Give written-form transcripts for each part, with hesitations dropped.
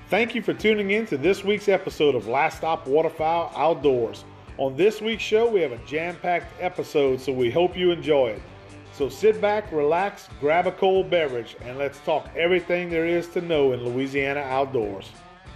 Thank you for tuning in to this week's episode of Last Stop Waterfowl Outdoors. On this week's show, we have a jam-packed episode, so we hope you enjoy it. So sit back, relax, grab a cold beverage, and let's talk everything there is to know in Louisiana outdoors.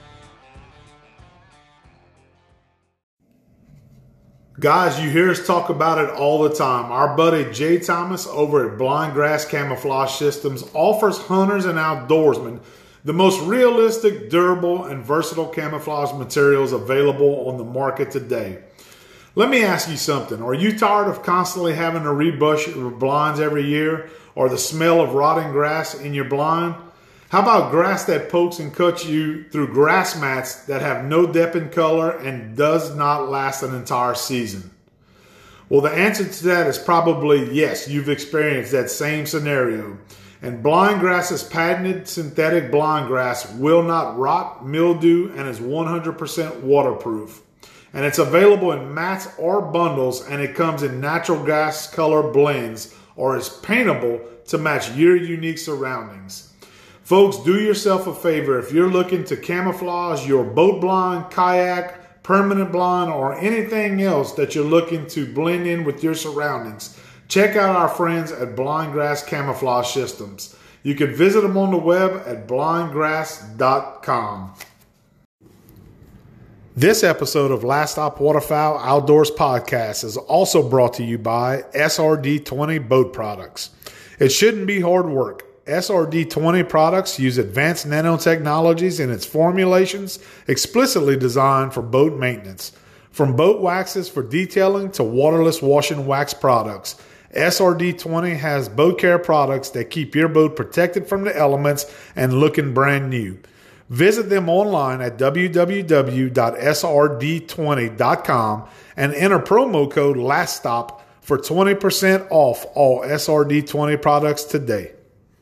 Guys, you hear us talk about it all the time. Our buddy Jay Thomas over at Blind Grass Camouflage Systems offers hunters and outdoorsmen the most realistic, durable, and versatile camouflage materials available on the market today. Let me ask you something. Are you tired of constantly having to rebush your blinds every year, or the smell of rotting grass in your blind? How about grass that pokes and cuts you through grass mats that have no depth in color and does not last an entire season? Well, the answer to that is probably yes, you've experienced that same scenario. And Blind Grass's patented synthetic blind grass will not rot, mildew, and is 100% waterproof. And it's available in mats or bundles, and it comes in natural grass color blends or is paintable to match your unique surroundings. Folks, do yourself a favor. If you're looking to camouflage your boat blind, kayak, permanent blind, or anything else that you're looking to blend in with your surroundings, check out our friends at Blind Grass Camouflage Systems. You can visit them on the web at blindgrass.com. This episode of Last Stop Waterfowl Outdoors Podcast is also brought to you by SRD20 Boat Products. It shouldn't be hard work. SRD20 products use advanced nanotechnologies in its formulations explicitly designed for boat maintenance. From boat waxes for detailing to waterless wash and wax products, SRD20 has boat care products that keep your boat protected from the elements and looking brand new. Visit them online at www.srd20.com and enter promo code LASTSTOP for 20% off all SRD20 products today.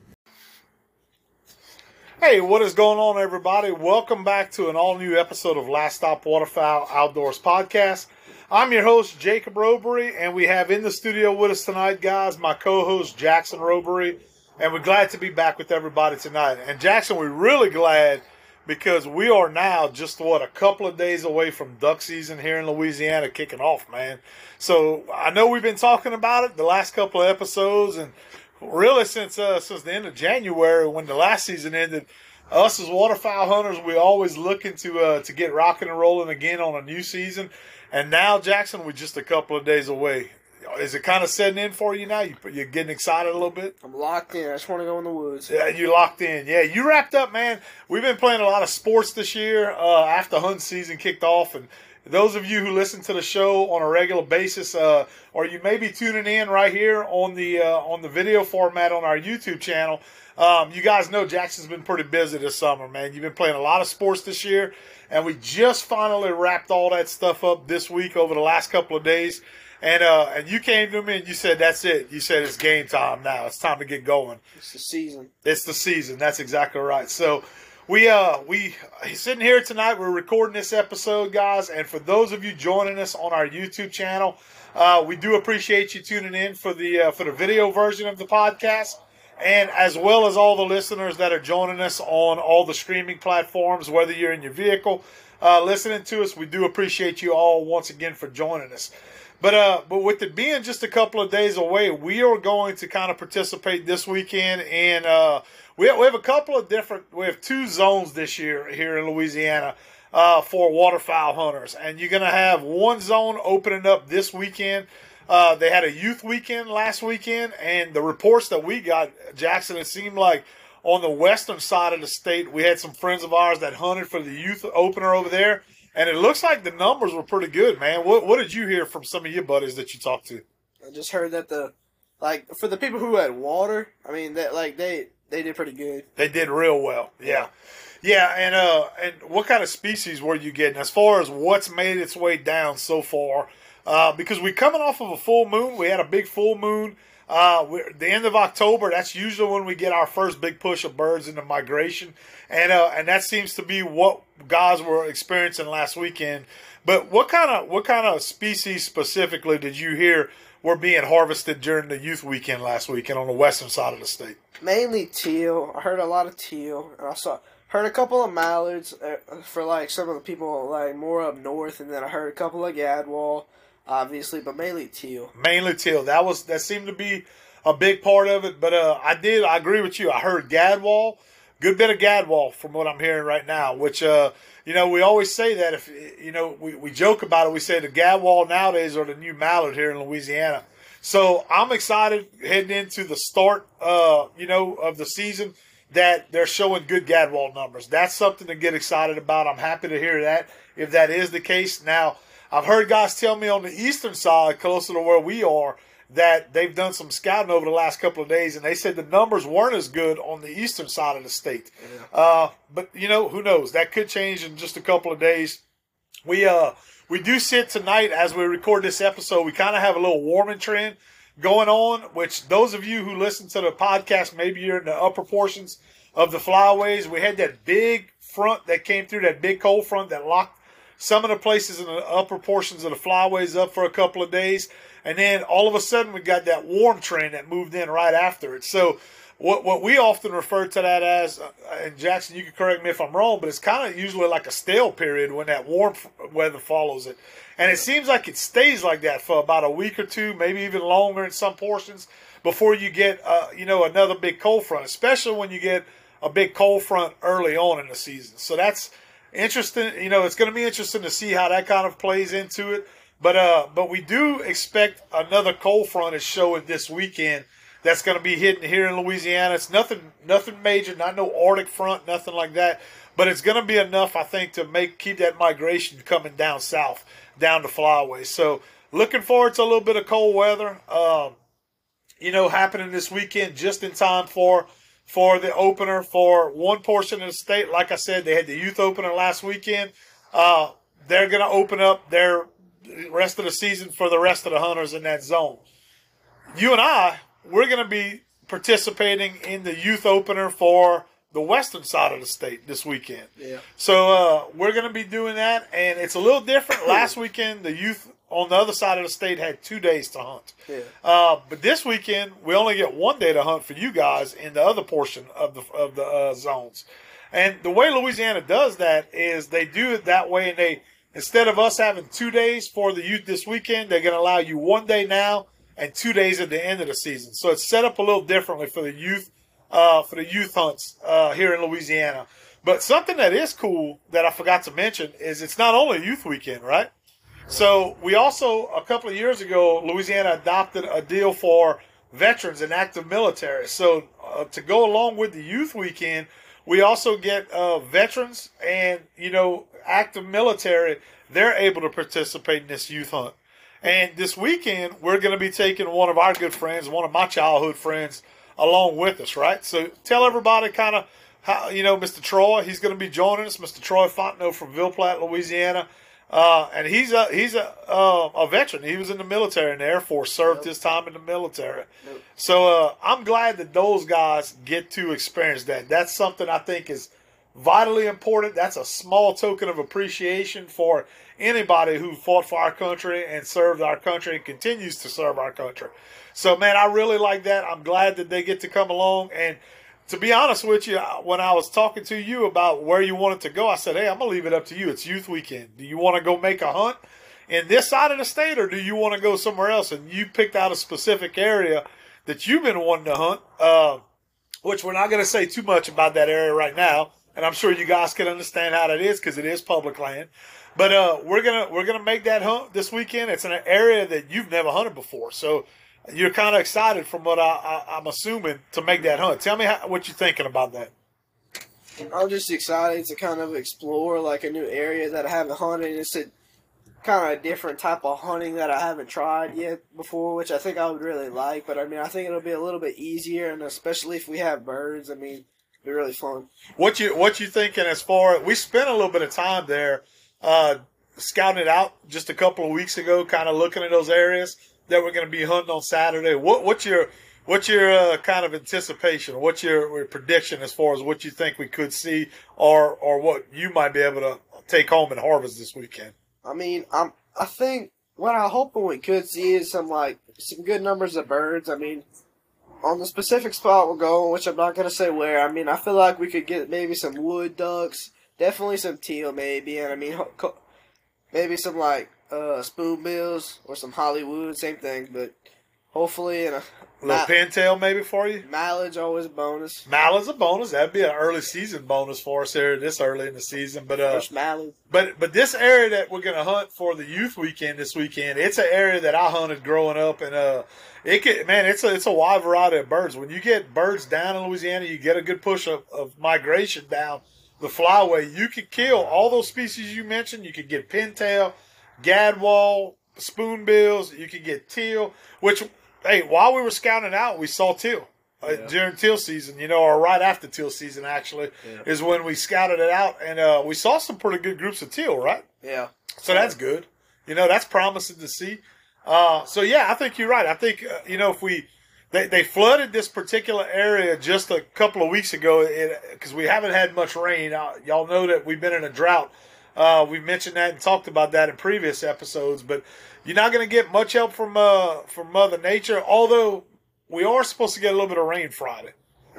Hey, what is going on, everybody? Welcome back to an all-new episode of Last Stop Waterfowl Outdoors Podcast. I'm your host, Jacob Robery, and we have in the studio with us tonight, guys, my co-host, Jackson Robery, and we're glad to be back with everybody tonight. And Jackson, we're really glad because we are now just, a couple of days away from duck season here in Louisiana kicking off, man. So I know we've been talking about it the last couple of episodes, and really since the end of January when the last season ended, us as waterfowl hunters, we always looking to get rocking and rolling again on a new season. And now, Jackson, we're just a couple of days away. Is it kind of setting in for you now? You're getting excited a little bit? I'm locked in. I just want to go in the woods. Yeah, you locked in. Yeah, you wrapped up, man. We've been playing a lot of sports this year after hunting season kicked off. And those of you who listen to the show on a regular basis, or you may be tuning in right here on the video format on our YouTube channel, you guys know Jackson's been pretty busy this summer, man. You've been playing a lot of sports this year, and we just finally wrapped all that stuff up this week over the last couple of days. And you came to me and you said, that's it. You said it's game time now. It's time to get going. It's the season. It's the season. That's exactly right. So we sitting here tonight. We're recording this episode, guys. And for those of you joining us on our YouTube channel, we do appreciate you tuning in for the video version of the podcast, and as well as all the listeners that are joining us on all the streaming platforms, whether you're in your vehicle listening to us. We do appreciate you all once again for joining us. But with it being just a couple of days away, we are going to kind of participate this weekend in we have a couple of we have two zones this year here in Louisiana for waterfowl hunters. And you're going to have one zone opening up this weekend. They had a youth weekend last weekend, and the reports that we got, Jackson, it seemed like on the western side of the state, we had some friends of ours that hunted for the youth opener over there. And it looks like the numbers were pretty good, man. What did you hear from some of your buddies that you talked to? I just heard that for the people who had water, I mean, they did pretty good. They did real well. Yeah. And what kind of species were you getting as far as what's made its way down so far? Because we're coming off of a full moon. We had a big full moon. The end of October, that's usually when we get our first big push of birds into migration. And that seems to be what guys were experiencing last weekend. But what kind of species specifically did you hear were being harvested during the youth weekend last weekend on the western side of the state? Mainly teal. I heard a lot of teal. And I Heard a couple of mallards for like some of the people like more up north, and then I heard a couple of gadwall, obviously, but mainly teal. Mainly teal. That seemed to be a big part of it. But I agree with you. I heard gadwall, good bit of gadwall from what I'm hearing right now. Which we always say that if we joke about it. We say the gadwall nowadays are the new mallard here in Louisiana. So I'm excited heading into the start, of the season, that they're showing good gadwall numbers. That's something to get excited about. I'm happy to hear that, if that is the case. Now, I've heard guys tell me on the eastern side, closer to where we are, that they've done some scouting over the last couple of days, and they said the numbers weren't as good on the eastern side of the state. Yeah. But, who knows? That could change in just a couple of days. We do sit tonight as we record this episode. We kind of have a little warming trend going on, which those of you who listen to the podcast, maybe you're in the upper portions of the flyways. We had that big front that came through, that big cold front that locked some of the places in the upper portions of the flyways up for a couple of days. And then all of a sudden we got that warm trend that moved in right after it. So what we often refer to that as, and Jackson, you can correct me if I'm wrong, but it's kind of usually like a stale period when that warm weather follows it. And it seems like it stays like that for about a week or two, maybe even longer in some portions, before you get, another big cold front, especially when you get a big cold front early on in the season. So that's interesting. It's going to be interesting to see how that kind of plays into it. But we do expect another cold front is showing this weekend. That's going to be hitting here in Louisiana. It's nothing major, not no Arctic front, nothing like that. But it's going to be enough, I think, to keep that migration coming down south, down to flyways. So looking forward to a little bit of cold weather, happening this weekend just in time for the opener for one portion of the state. Like I said, they had the youth opener last weekend. They're going to open up their rest of the season for the rest of the hunters in that zone. You and we're going to be participating in the youth opener for the western side of the state this weekend. Yeah. So we're going to be doing that, and it's a little different. Last weekend, the youth on the other side of the state had 2 days to hunt. Yeah. But this weekend, we only get 1 day to hunt for you guys in the other portion of the zones. And the way Louisiana does that is they do it that way, and instead of us having 2 days for the youth this weekend, they're going to allow you 1 day now and 2 days at the end of the season. So it's set up a little differently for the youth hunts here in Louisiana. But something that is cool that I forgot to mention is it's not only a youth weekend, right? So we also, a couple of years ago, Louisiana adopted a deal for veterans and active military. So to go along with the youth weekend, we also get veterans and, active military. They're able to participate in this youth hunt. And this weekend, we're going to be taking one of our good friends, one of my childhood friends, along with us, right? So tell everybody kind of how, Mr. Troy, he's going to be joining us, Mr. Troy Fontenot from Ville Platte, Louisiana. And he's a veteran. He was in the military in the Air Force, served his time in the military. So I'm glad that those guys get to experience that. That's something I think is vitally important. That's a small token of appreciation for anybody who fought for our country and served our country and continues to serve our country. So, man, I really like that. I'm glad that they get to come along. And to be honest with you, when I was talking to you about where you wanted to go, I said, hey, I'm going to leave it up to you. It's youth weekend. Do you want to go make a hunt in this side of the state, or do you want to go somewhere else? And you picked out a specific area that you've been wanting to hunt, which we're not going to say too much about that area right now. And I'm sure you guys can understand how that is because it is public land. But we're gonna make that hunt this weekend. It's in an area that you've never hunted before, so you're kind of excited, from what I'm assuming, to make that hunt. Tell me what you're thinking about that. I'm just excited to kind of explore like a new area that I haven't hunted. It's a kind of different type of hunting that I haven't tried yet before, which I think I would really like. But I mean, I think it'll be a little bit easier, and especially if we have birds. I mean, it'll be really fun. What you thinking as far? We spent a little bit of time there. Scouting it out just a couple of weeks ago, kind of looking at those areas that we're going to be hunting on Saturday. What's your kind of anticipation? What's your prediction as far as what you think we could see, or what you might be able to take home and harvest this weekend? I mean, I think what I hope we could see is some good numbers of birds. I mean, on the specific spot we're going, which I'm not gonna say where. I mean, I feel like we could get maybe some wood ducks, definitely some teal, maybe, and I mean, maybe some like spoonbills or some Hollywood, same thing, but hopefully in a little pintail maybe for you. Mallard's always a bonus. Mallard's a bonus. That'd be an early season bonus for us here this early in the season. But First mallard. But this area that we're gonna hunt for the youth weekend this weekend, it's an area that I hunted growing up, and it's a wide variety of birds. When you get birds down in Louisiana, you get a good push of migration down the flyway. You could kill all those species you mentioned. You could get pintail, gadwall, spoonbills. You could get teal, which. Hey, while we were scouting out, we saw teal during teal season, or right after teal season, actually, is when we scouted it out. And we saw some pretty good groups of teal, right? Yeah. So that's good. That's promising to see. I think you're right. I think, if they flooded this particular area just a couple of weeks ago because we haven't had much rain. Y'all know that we've been in a drought. We've mentioned that and talked about that in previous episodes, but you're not going to get much help from Mother Nature, although we are supposed to get a little bit of rain Friday.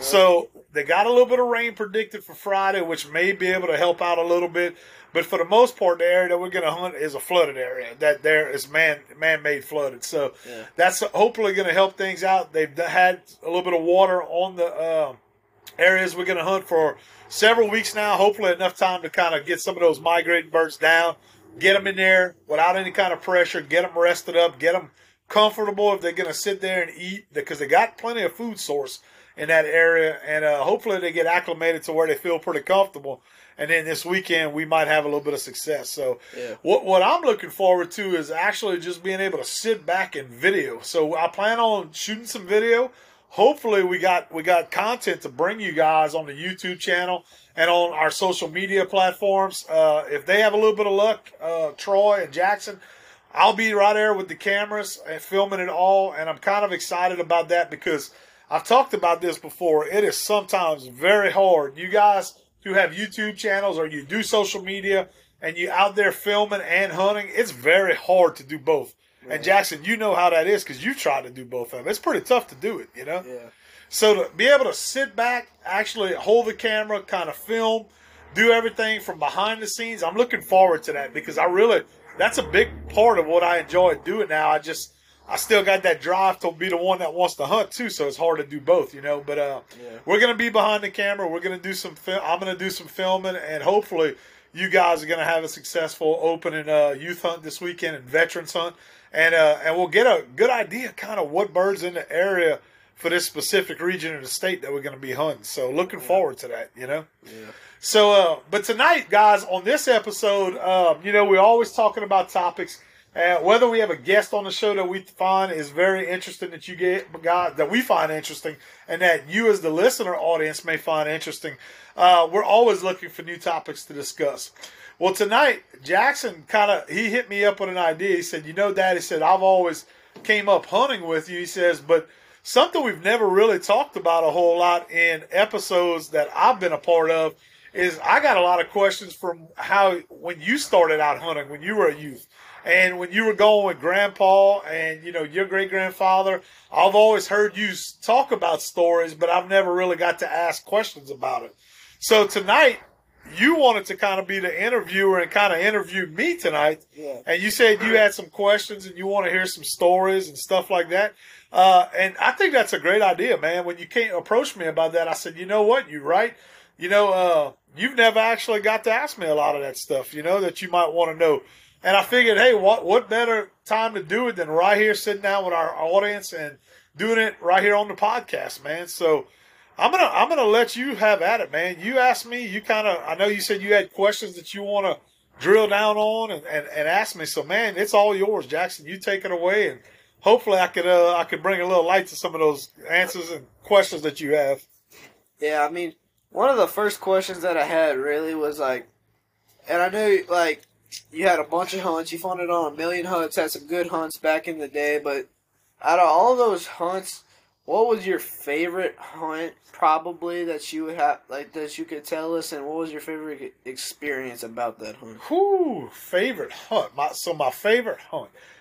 So they got a little bit of rain predicted for Friday, which may be able to help out a little bit. But for the most part, the area that we're going to hunt is a flooded area. That there is man-made flooded. So that's hopefully going to help things out. They've had a little bit of water on the areas we're going to hunt for several weeks now. Hopefully enough time to kind of get some of those migrating birds down, get them in there without any kind of pressure, get them rested up, get them comfortable if they're going to sit there and eat, because they got plenty of food source in that area, and hopefully they get acclimated to where they feel pretty comfortable. And then this weekend we might have a little bit of success. So what I'm looking forward to is actually just being able to sit back and video. So I plan on shooting some video. Hopefully we got content to bring you guys on the YouTube channel and on our social media platforms. If they have a little bit of luck, Troy and Jackson, I'll be right there with the cameras and filming it all. And I'm kind of excited about that because I've talked about this before. It is sometimes very hard. You guys who have YouTube channels or you do social media and you out there filming and hunting, it's very hard to do both. Right. And Jackson, you know how that is because you tried to do both of them. It's pretty tough to do it, Yeah. So to be able to sit back, actually hold the camera, kind of film, do everything from behind the scenes, I'm looking forward to that because that's a big part of what I enjoy doing now. I still got that drive to be the one that wants to hunt too, so it's hard to do both, But we're going to be behind the camera. We're going to do I'm going to do some filming, and hopefully you guys are going to have a successful opening youth hunt this weekend and veterans hunt, and we'll get a good idea kind of what birds in the area for this specific region of the state that we're going to be hunting. So looking forward to that, Yeah. So, but tonight, guys, on this episode, we're always talking about topics. Whether we have a guest on the show that we find is very interesting that you get, guys, that we find interesting, and that you as the listener audience may find interesting, we're always looking for new topics to discuss. Well, tonight, Jackson he hit me up with an idea. He said, Dad, he said, I've always came up hunting with you. He says, but something we've never really talked about a whole lot in episodes that I've been a part of is I got a lot of questions from when you started out hunting, when you were a youth. And when you were going with Grandpa and, your great-grandfather, I've always heard you talk about stories, but I've never really got to ask questions about it. So tonight, you wanted to kind of be the interviewer and kind of interview me tonight. Yeah. And you said you had some questions and you want to hear some stories and stuff like that. And I think that's a great idea, man. When you came approach me about that, I said, you know what, you're right. You've never actually got to ask me a lot of that stuff, that you might want to know. And I figured, hey, what better time to do it than right here sitting down with our audience and doing it right here on the podcast, man. So I'm gonna let you have at it, man. You asked me, I know you said you had questions that you want to drill down on and ask me. So, man, it's all yours, Jackson. You take it away, and hopefully I could bring a little light to some of those answers and questions that you have. Yeah, I mean, one of the first questions that I had really was and I knew you had a bunch of hunts. You've hunted on a million hunts, had some good hunts back in the day. But out of all those hunts, what was your favorite hunt probably that you would have, that you could tell us? And what was your favorite experience about that hunt? Favorite hunt. My favorite hunt.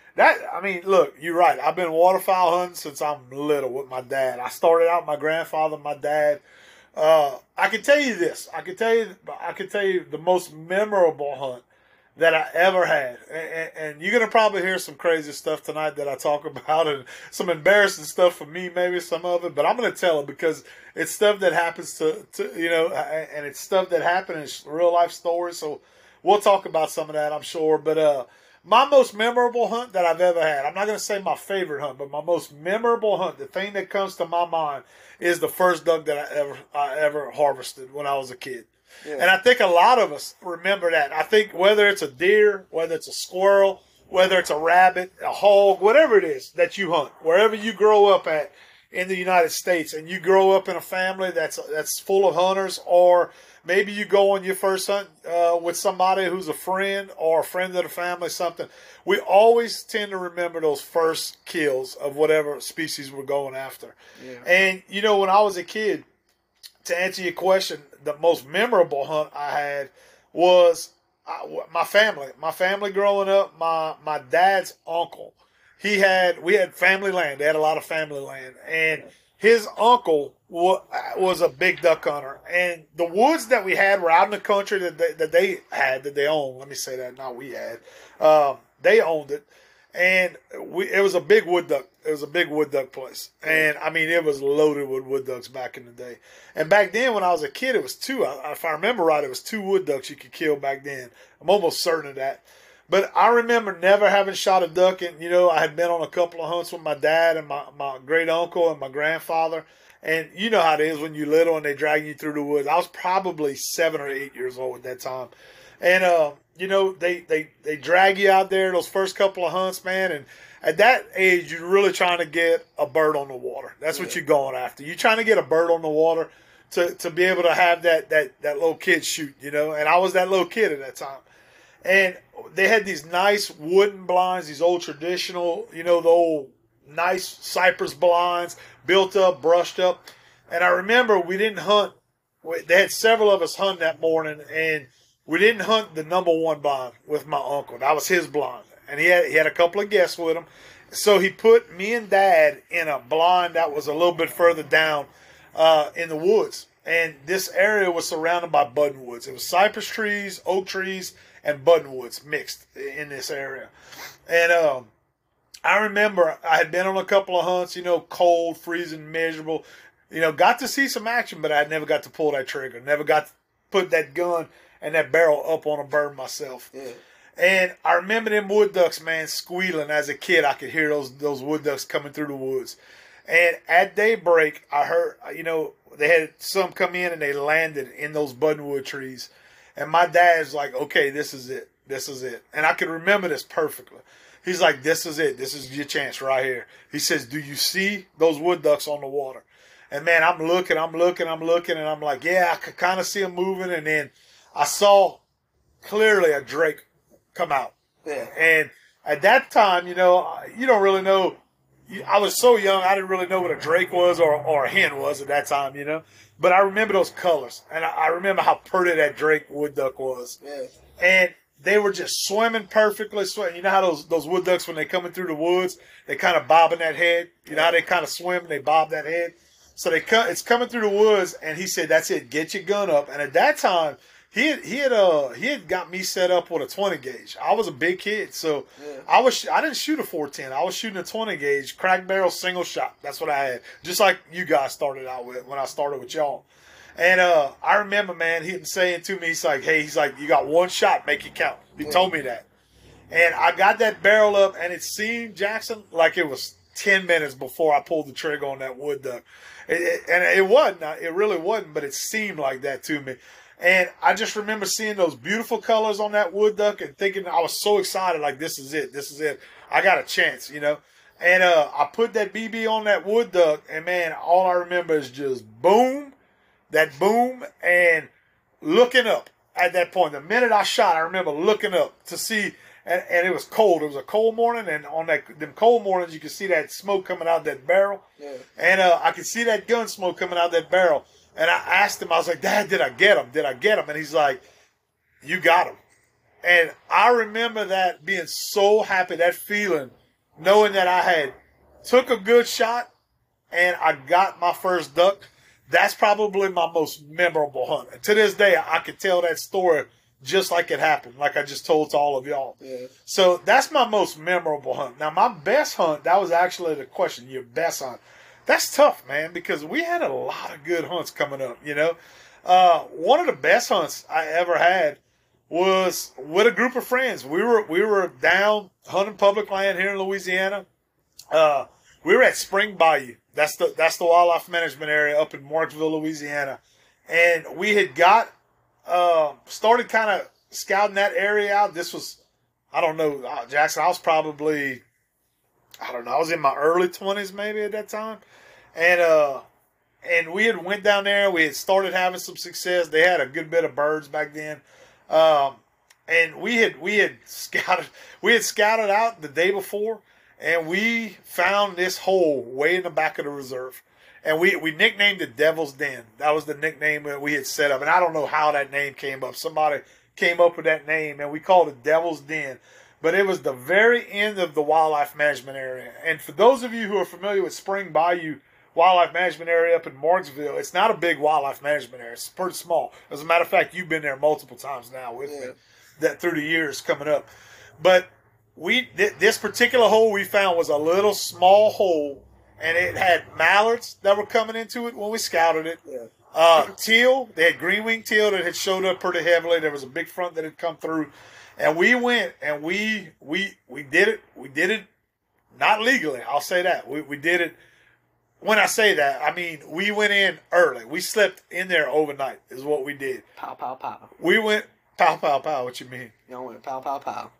I mean, look, you're right. I've been waterfowl hunting since I'm little with my dad. I started out with my grandfather, my dad. I can tell you this. I can tell you the most memorable hunt that I ever had. And you're going to probably hear some crazy stuff tonight that I talk about and some embarrassing stuff for me, maybe some of it, but I'm going to tell it because it's stuff that happens to and it's stuff that happened in real life stories. So we'll talk about some of that, I'm sure. But, my most memorable hunt that I've ever had, I'm not going to say my favorite hunt, but my most memorable hunt, the thing that comes to my mind is the first duck that I ever harvested when I was a kid. Yeah. And I think a lot of us remember that. I think whether it's a deer, whether it's a squirrel, whether it's a rabbit, a hog, whatever it is that you hunt, wherever you grow up at in the United States, and you grow up in a family that's full of hunters, or maybe you go on your first hunt with somebody who's a friend or a friend of the family, something. We always tend to remember those first kills of whatever species we're going after. Yeah. And, when I was a kid, to answer your question, the most memorable hunt I had was my family. My family growing up, my dad's uncle, we had family land. They had a lot of family land. And his uncle was a big duck hunter. And the woods that we had were out in the country that they owned. Let me say that, not we had. They owned it. And it was a big wood duck. It was a big wood duck place. And, I mean, it was loaded with wood ducks back in the day. And back then, when I was a kid, it was two. If I remember right, it was 2 wood ducks you could kill back then. I'm almost certain of that. But I remember never having shot a duck. And, I had been on a couple of hunts with my dad and my great uncle and my grandfather. And you know how it is when you're little and they drag you through the woods. I was probably 7 or 8 years old at that time. And, they drag you out there those first couple of hunts, man. And at that age, you're really trying to get a bird on the water. That's what you're going after. You're trying to get a bird on the water to be able to have that little kid shoot, And I was that little kid at that time. And they had these nice wooden blinds, these old traditional, the old nice cypress blinds, built up, brushed up. And I remember we didn't hunt. They had several of us hunt that morning, and we didn't hunt the number 1 blind with my uncle. That was his blind. And he had a couple of guests with him. So he put me and Dad in a blind that was a little bit further down in the woods. And this area was surrounded by buttonwoods. It was cypress trees, oak trees, and buttonwoods mixed in this area. And I remember I had been on a couple of hunts, cold, freezing, miserable. Got to see some action, but I never got to pull that trigger. Never got to put that gun and that barrel up on a bird myself. Yeah. And I remember them wood ducks, man, squealing. As a kid, I could hear those wood ducks coming through the woods. And at daybreak, I heard, they had some come in and they landed in those buttonwood trees. And my dad's like, okay, this is it. This is it. And I can remember this perfectly. He's like, this is it. This is your chance right here. He says, do you see those wood ducks on the water? And, man, I'm looking, and I'm like, yeah, I could kind of see them moving. And then I saw clearly a drake come out. Yeah. And at that time, you don't really know. I was so young, I didn't really know what a drake was or a hen was at that time, But I remember those colors. And I remember how pretty that drake wood duck was. Yeah. And they were just swimming perfectly. You know how those wood ducks, when they're coming through the woods, they kind of bobbing that head? You know how they kind of swim and they bob that head? So it's coming through the woods, and he said, that's it, get your gun up. And at that time, he had got me set up with a 20 gauge. I was a big kid, so yeah. I didn't shoot a 410. I was shooting a 20 gauge, crack barrel, single shot. That's what I had, just like you guys started out with when I started with y'all. And I remember, man, him saying to me, he's like, you got 1 shot, make it count. He told me that. And I got that barrel up, and it seemed, Jackson, like it was 10 minutes before I pulled the trigger on that wood duck. And it wasn't. It really wasn't, but it seemed like that to me. And I just remember seeing those beautiful colors on that wood duck and thinking, I was so excited, like, this is it. This is it. I got a chance, And I put that BB on that wood duck, and, man, all I remember is just boom, and looking up at that point. The minute I shot, I remember looking up to see, and it was cold. It was a cold morning, and on them cold mornings, you could see that smoke coming out of that barrel. Yeah. And I could see that gun smoke coming out of that barrel. And I asked him, I was like, Dad, did I get him? Did I get him? And he's like, you got him. And I remember that being so happy, that feeling knowing that I had took a good shot and I got my first duck. That's probably my most memorable hunt. And to this day, I could tell that story just like it happened, like I just told to all of y'all. Yeah. So that's my most memorable hunt. Now, my best hunt, that was actually the question, your best hunt. That's tough, man, because we had a lot of good hunts coming up, you know. One of the best hunts I ever had was with a group of friends. We were down hunting public land here in Louisiana. We were at Spring Bayou. That's the wildlife management area up in Marksville, Louisiana. And we had got started kind of scouting that area out. This was, I don't know, Jackson, I was probably, I don't know, I was in my early 20s maybe at that time. And we had went down there. We had started having some success. They had a good bit of birds back then. And we had scouted out the day before, and we found this hole way in the back of the reserve. And we nicknamed it Devil's Den. That was the nickname that we had set up. And I don't know how that name came up. Somebody came up with that name, and we called it Devil's Den. But it was the very end of the wildlife management area. And for those of you who are familiar with Spring Bayou Wildlife Management Area up in Marksville, it's not a big wildlife management area. It's pretty small. As a matter of fact, you've been there multiple times now with me that through the years coming up. But this particular hole we found was a little small hole, and it had mallards that were coming into it when we scouted it. Yeah. Teal, they had green-winged teal that had showed up pretty heavily. There was a big front that had come through. And we went and we did it. We did it not legally. I'll say that. We did it. When I say that, I mean we went in early. We slept in there overnight is what we did. Pow, pow, pow. We went pow, pow, pow. What you mean? Y'all went pow, pow, pow.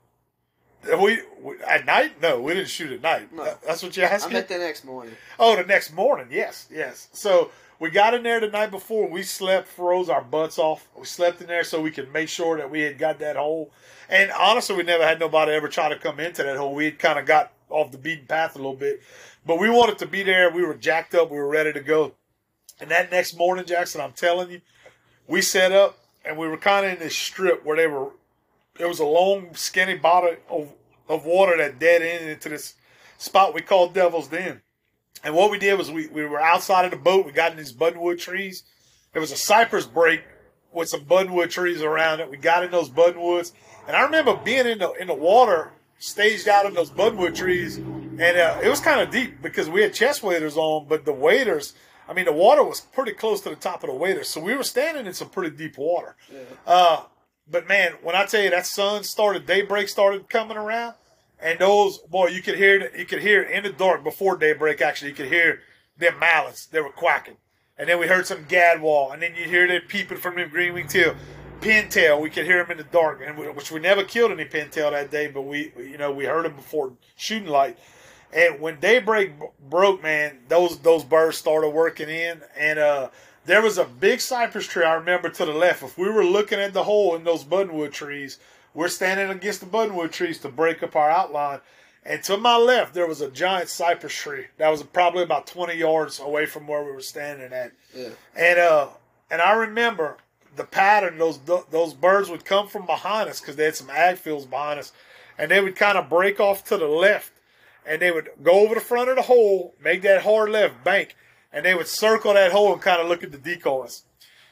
We at night? No, we didn't shoot at night. No. That's what you're asking? I meant the next morning. Oh, the next morning. Yes. So we got in there the night before. We slept, froze our butts off. We slept in there so we could make sure that we had got that hole. And honestly, we never had nobody ever try to come into that hole. We had kind of got off the beaten path a little bit. But we wanted to be there. We were jacked up. We were ready to go. And that next morning, Jackson, I'm telling you, we set up and we were kind of in this strip where there was a long, skinny bottom of water that dead ended into this spot we called Devil's Den. And what we did was we were outside of the boat. We got in these buttonwood trees. There was a cypress break with some buttonwood trees around it. We got in those buttonwoods. And I remember being in the water, staged out in those buttonwood trees. And it was kind of deep because we had chest waders on, but the waders, I mean, the water was pretty close to the top of the waders. So we were standing in some pretty deep water. Yeah. But man, when I tell you that daybreak started coming around, and those, boy, you could hear in the dark before daybreak, actually, you could hear them mallards. They were quacking. And then we heard some gadwall, and then you hear them peeping from them green-winged teal. Pintail, we could hear them in the dark, which we never killed any pintail that day, but we heard them before shooting light. And when daybreak broke, man, those birds started working in, and there was a big cypress tree, I remember, to the left. If we were looking at the hole in those buttonwood trees, we're standing against the buttonwood trees to break up our outline. And to my left, there was a giant cypress tree that was probably about 20 yards away from where we were standing at. Yeah. And I remember the pattern. Those birds would come from behind us because they had some ag fields behind us, and they would kind of break off to the left, and they would go over the front of the hole, make that hard left bank, and they would circle that hole and kind of look at the decoys.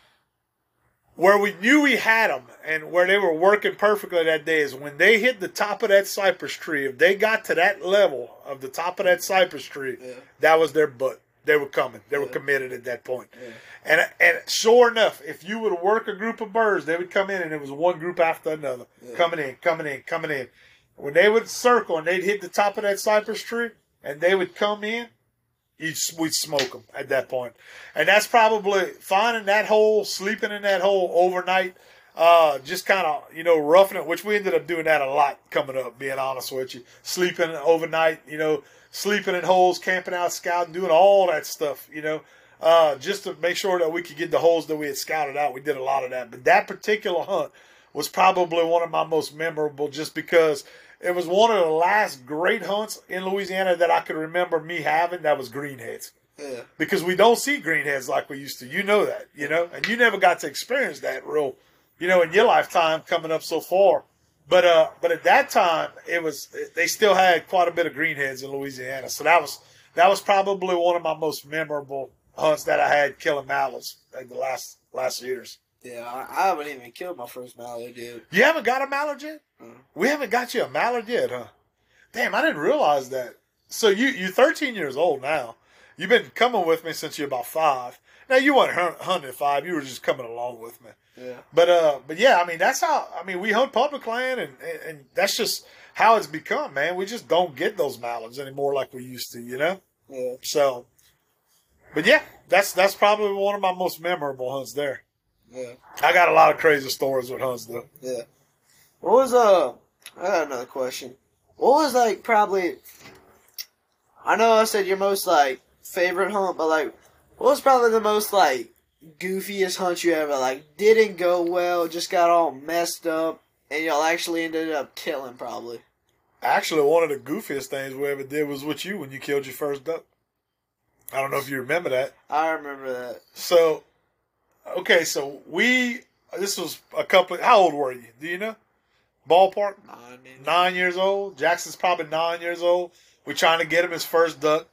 Where we knew we had them and where they were working perfectly that day is when they hit the top of that cypress tree. If they got to that level of the top of that cypress tree, that was their butt. They were coming. They were committed at that point. Yeah. And sure enough, if you would work a group of birds, they would come in, and it was one group after another, coming in. When they would circle and they'd hit the top of that cypress tree and they would come in, we'd smoke them at that point. And that's probably finding that hole, sleeping in that hole overnight, just kind of, roughing it, which we ended up doing that a lot coming up, being honest with you. Sleeping overnight, sleeping in holes, camping out, scouting, doing all that stuff, just to make sure that we could get the holes that we had scouted out. We did a lot of that. But that particular hunt was probably one of my most memorable just because it was one of the last great hunts in Louisiana that I could remember me having. That was greenheads. Yeah. Because we don't see greenheads like we used to. You know that, and you never got to experience that real, in your lifetime coming up so far. But at that time, they still had quite a bit of greenheads in Louisiana. So that was probably one of my most memorable hunts that I had killing mallards in the last years. Yeah, I haven't even killed my first mallard, dude. You haven't got a mallard yet? Mm. We haven't got you a mallard yet, huh? Damn, I didn't realize that. So you're 13 years old now. You've been coming with me since you're about 5. Now, you weren't hunting at 5. You were just coming along with me. Yeah. But yeah, I mean, that's how, I mean, we hunt public land, and that's just how it's become, man. We just don't get those mallards anymore like we used to, you know? Yeah. So, but yeah, that's probably one of my most memorable hunts there. Yeah. I got a lot of crazy stories with hunts, though. Yeah. What was, I got another question. What was, like, probably, I know I said your most, like, favorite hunt, but, like, what was probably the most, like, goofiest hunt you ever, like, didn't go well, just got all messed up, and y'all actually ended up killing, probably? Actually, one of the goofiest things we ever did was with you when you killed your first duck. I don't know if you remember that. I remember that. So, okay, so this was how old were you? Do you know? Ballpark? 9 years old. Jackson's probably 9 years old. We're trying to get him his first duck.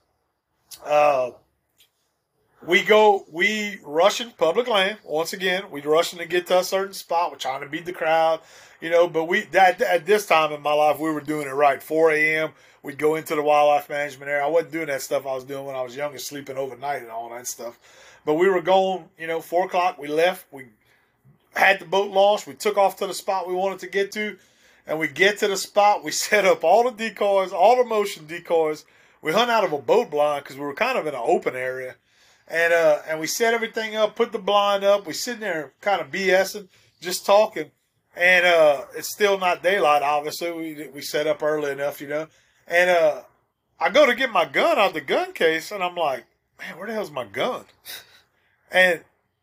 We rushing public land. Once again, we rushing to get to a certain spot. We're trying to beat the crowd, you know, but at this time in my life, we were doing it right. 4 a.m., we'd go into the wildlife management area. I wasn't doing that stuff I was doing when I was young and sleeping overnight and all that stuff. But we were going, 4 o'clock, we left. We had the boat launched. We took off to the spot we wanted to get to. And we get to the spot. We set up all the decoys, all the motion decoys. We hunt out of a boat blind because we were kind of in an open area. And we set everything up, put the blind up. We sitting there kind of BSing, just talking. And it's still not daylight, obviously. We set up early enough, And I go to get my gun out the gun case, and I'm like, man, where the hell's my gun? And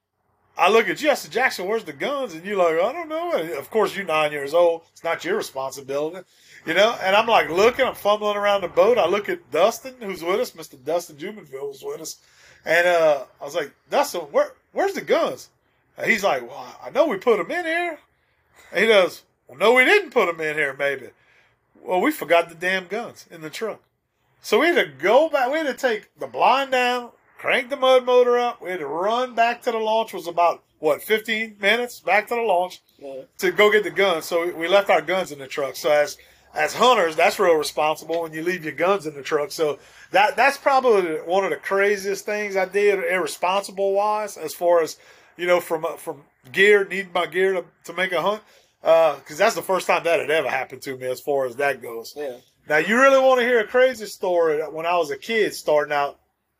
I look at you, I said, Jackson, where's the guns? And you're like, I don't know. And of course, you're 9 years old. It's not your responsibility, And I'm like looking, I'm fumbling around the boat. I look at Dustin, who's with us. Mr. Dustin Jubenville was with us. And I was like, Dustin, where's the guns? And he's like, well, I know we put them in here. And he goes, well, no, we didn't put them in here, maybe. Well, we forgot the damn guns in the truck. So we had to go back. We had to take the blind down, crank the mud motor up. We had to run back to the launch. It was about, 15 minutes back to the launch to go get the guns. So we left our guns in the truck. So as hunters, that's real responsible when you leave your guns in the truck. So that's probably one of the craziest things I did, irresponsible wise, as far as, from gear, needing my gear to make a hunt. Because that's the first time that had ever happened to me as far as that goes. Yeah. Now, you really want to hear a crazy story when I was a kid starting out?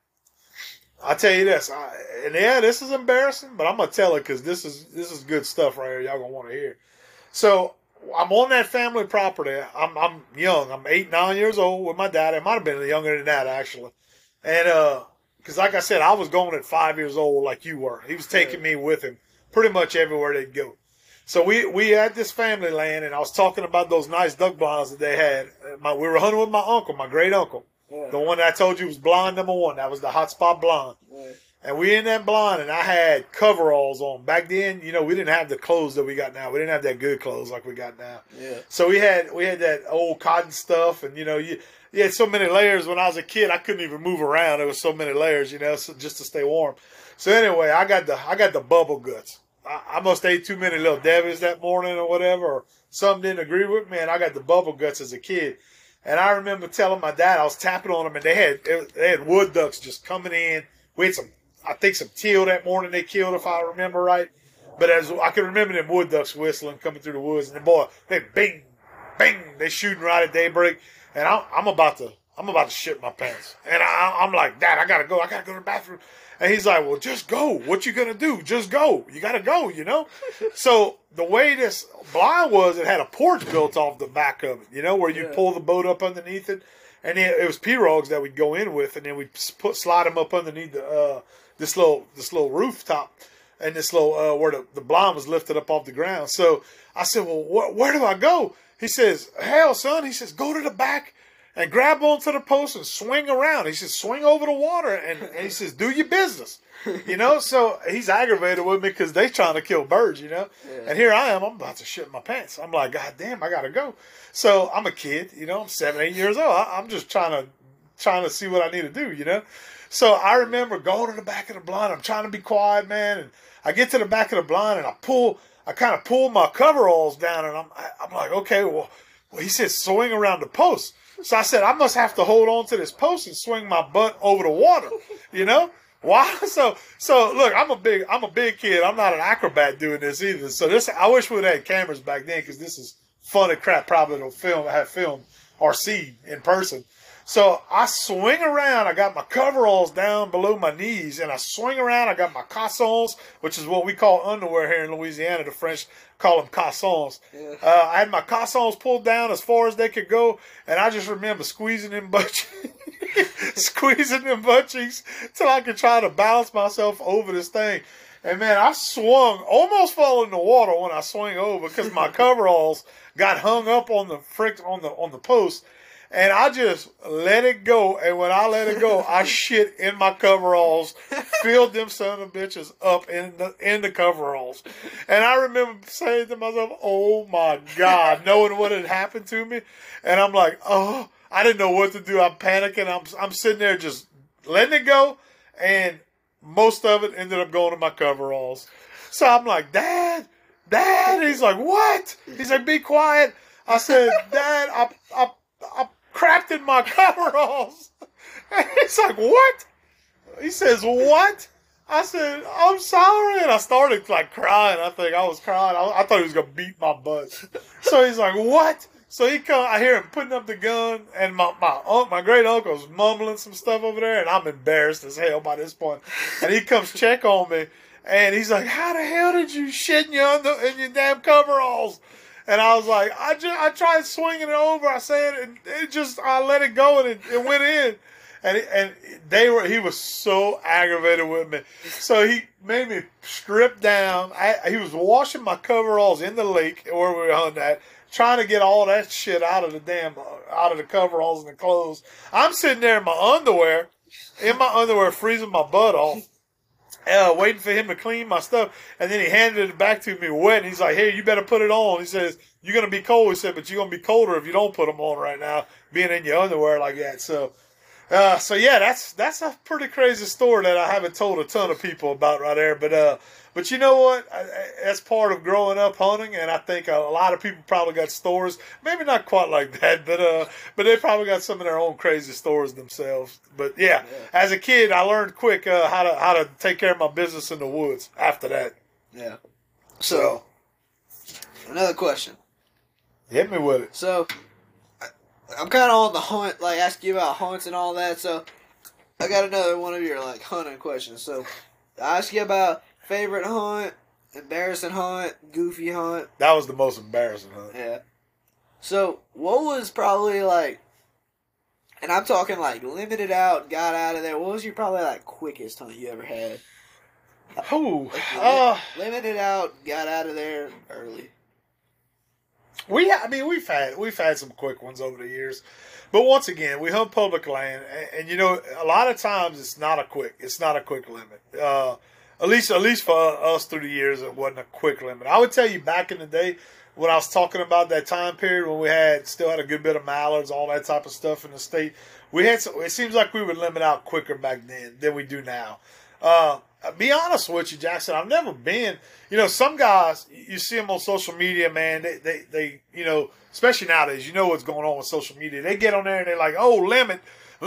I'll tell you this. This is embarrassing, but I'm going to tell it because this is good stuff right here. Y'all going to want to hear. So, I'm on that family property. I'm young. I'm 8, 9 years old with my dad. It might have been younger than that, actually. And, because like I said, I was going at 5 years old like you were. He was taking me with him pretty much everywhere they'd go. So we had this family land, and I was talking about those nice duck blinds that they had. We were hunting with my uncle, my great uncle. Yeah. The one that I told you was blind number 1. That was the hot spot blind. Yeah. And we in that blind, and I had coveralls on. Back then, we didn't have the clothes that we got now. We didn't have that good clothes like we got now. Yeah. So we had that old cotton stuff, and you had so many layers. When I was a kid, I couldn't even move around. There was so many layers, so just to stay warm. So anyway, I got the bubble guts. I must have ate too many little Debbie's that morning or whatever, or something didn't agree with me, and I got the bubble guts as a kid. And I remember telling my dad, I was tapping on them, and they had wood ducks just coming in. We had some teal that morning they killed, if I remember right. But as I can remember them wood ducks whistling, coming through the woods, and they bing, bing, they shooting right at daybreak. And I'm about to shit my pants. And I'm like, Dad, I gotta go to the bathroom. And he's like, well, just go. What you gonna do? Just go. You gotta go, So the way this blind was, it had a porch built off the back of it, where you pull the boat up underneath it. And it was pirogues that we'd go in with, and then we'd slide them up underneath this little rooftop, and this little where the blind was lifted up off the ground. So I said, well, where do I go? He says, hell, son. He says, go to the back. and grab onto the post and swing around. He says, swing over the water, and he says, do your business. You know, so he's aggravated with me because they trying to kill birds, you know. Yeah. And here I am, I'm about to shit my pants. I'm like, God damn, I got to go. So I'm a kid, you know, I'm 7, 8 years old. I'm just trying to see what I need to do, you know. So I remember going to the back of the blind. I'm trying to be quiet, man. And I get to the back of the blind and I kind of pull my coveralls down, and I'm like, okay, well, he said swing around the post. So I said, I must have to hold on to this post and swing my butt over the water, you know? Why? So look, I'm a big kid. I'm not an acrobat doing this either. So I wish we'd had cameras back then, because this is funny crap probably to have filmed or seen in person. So I swing around. I got my coveralls down below my knees, and I swing around. I got my cassons, which is what we call underwear here in Louisiana. The French call them cassons. Yeah. I had my cassons pulled down as far as they could go, and I just remember squeezing them butt cheeks till I could try to balance myself over this thing. And man, I swung, almost fell in the water when I swung over because my coveralls got hung up on the post. And I just let it go. And when I let it go, I shit in my coveralls, filled them son of bitches up in the coveralls. And I remember saying to myself, oh my God, knowing what had happened to me. And I'm like, oh, I didn't know what to do. I'm panicking. I'm sitting there just letting it go. And most of it ended up going to my coveralls. So I'm like, Dad. He's like, what? He's like, be quiet. I said, Dad, I crapped in my coveralls. And he's like, what? He says, what? I said, I'm sorry. And I started like crying. I think I was crying. I thought he was going to beat my butt. So he's like, what? So I hear him putting up the gun, and my great uncle's mumbling some stuff over there, and I'm embarrassed as hell by this point. And he comes check on me, and he's like, how the hell did you shit in your damn coveralls? And I was like, I tried swinging it over. I said, and I let it go, and it went in. And he was so aggravated with me. So he made me strip down. He was washing my coveralls in the lake where we were hunting at, trying to get all that shit out of the coveralls and the clothes. I'm sitting there in my underwear, freezing my butt off. Waiting for him to clean my stuff, and then he handed it back to me wet, and he's like, hey, you better put it on. He says, you're going to be cold. He said, but you're going to be colder if you don't put them on right now, being in your underwear like that. So yeah, that's a pretty crazy story that I haven't told a ton of people about right there. But you know what? That's part of growing up hunting, and I think a lot of people probably got stories. Maybe not quite like that, but they probably got some of their own crazy stories themselves. But yeah, as a kid, I learned quick how to take care of my business in the woods after that. Yeah. So another question. Hit me with it. So I'm kind of on the hunt, like asking you about hunts and all that. So I got another one of your like hunting questions. So I ask you about favorite hunt, embarrassing hunt, goofy hunt. That was the most embarrassing hunt. Yeah. So what was probably like, and I'm talking like limited out, got out of there. What was your probably like quickest hunt you ever had? Limited out, got out of there early. We've had some quick ones over the years, but once again, we hunt public land, and you know, a lot of times it's not a quick limit. At least for us through the years, it wasn't a quick limit. I would tell you back in the day when I was talking about that time period when we still had a good bit of mallards, all that type of stuff in the state. It seems like we would limit out quicker back then than we do now. Be honest with you, Jackson. I've never been. You know, some guys, you see them on social media, man. They you know, especially nowadays, you know what's going on with social media. They get on there and they're like, oh, limit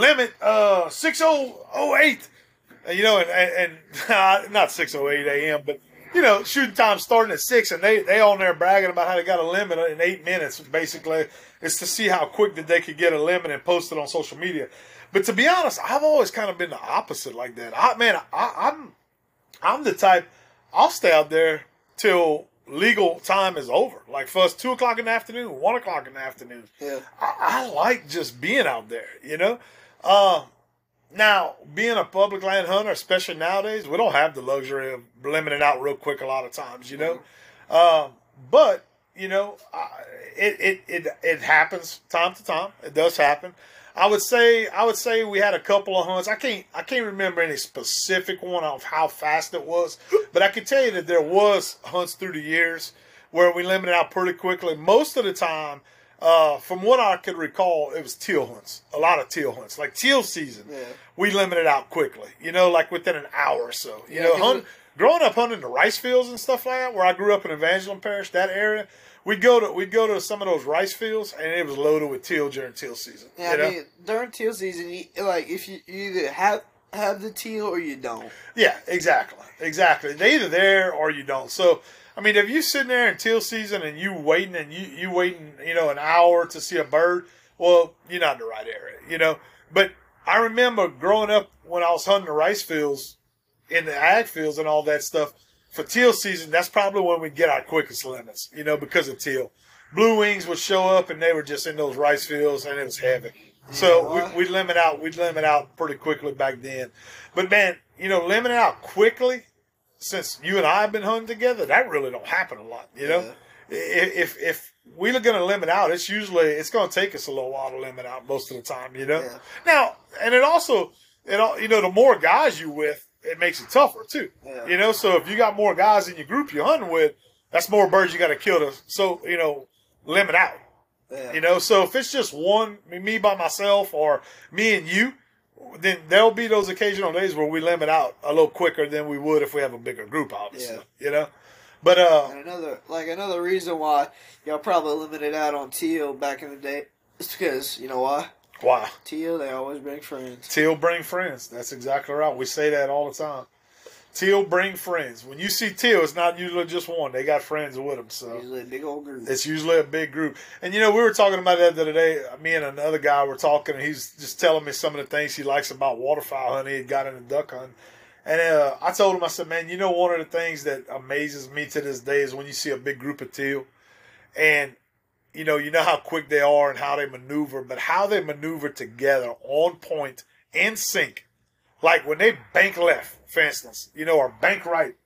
6008. You know, and not 6:08 a.m., but you know, shooting time starting at 6, and they on there bragging about how they got a limit in 8 minutes. Basically, it's to see how quick that they could get a limit and post it on social media. But to be honest, I've always kind of been the opposite like that. I'm the type, I'll stay out there till legal time is over. Like for us, 2 o'clock in the afternoon, 1 o'clock in the afternoon. Yeah. I like just being out there, you know. Now, being a public land hunter, especially nowadays, we don't have the luxury of limiting out real quick a lot of times, you know. But it happens time to time. It does happen. I would say we had a couple of hunts. I can't remember any specific one of how fast it was, but I can tell you that there was hunts through the years where we limited out pretty quickly. Most of the time, from what I could recall, it was teal hunts. A lot of teal hunts, like teal season. Yeah. We limited out quickly. Like within an hour or so. Growing up hunting the rice fields and stuff like that, where I grew up in Evangeline Parish, that area. We'd go to some of those rice fields, and it was loaded with teal during teal season. Yeah, I mean, during teal season, if you either have the teal or you don't. Yeah, exactly. They're either there or you don't. So, I mean, if you sitting there in teal season and you waiting an hour to see a bird, well, you're not in the right area, But I remember growing up when I was hunting the rice fields, in the ag fields and all that stuff. For teal season, that's probably when we get our quickest limits, because of teal. Blue wings would show up, and they were just in those rice fields, and it was heavy. So we'd limit out pretty quickly back then. But man, limit out quickly, since you and I have been hunting together, that really don't happen a lot. If we're going to limit out, it's going to take us a little while to limit out most of the time. Yeah. Now, and it also, the more guys you with, it makes it tougher too. Yeah. So if you got more guys in your group you're hunting with, that's more birds you got to kill limit out. Yeah. So if it's just me by myself or me and you, then there'll be those occasional days where we limit out a little quicker than we would if we have a bigger group, obviously. Yeah. But and another reason why y'all probably limited out on teal back in the day is because why? Why? Teal, they always bring friends. Teal bring friends. That's exactly right. We say that all the time. Teal bring friends. When you see teal, it's not usually just one. They got friends with them. So usually a big old group. It's usually a big group. And, we were talking about that the other day. Me and another guy were talking, and he's just telling me some of the things he likes about waterfowl hunting. He had got into duck hunting. And I told him, I said, man, one of the things that amazes me to this day is when you see a big group of teal. And you know how quick they are and how they maneuver, but how they maneuver together on point in sync. Like when they bank left, for instance, or bank right,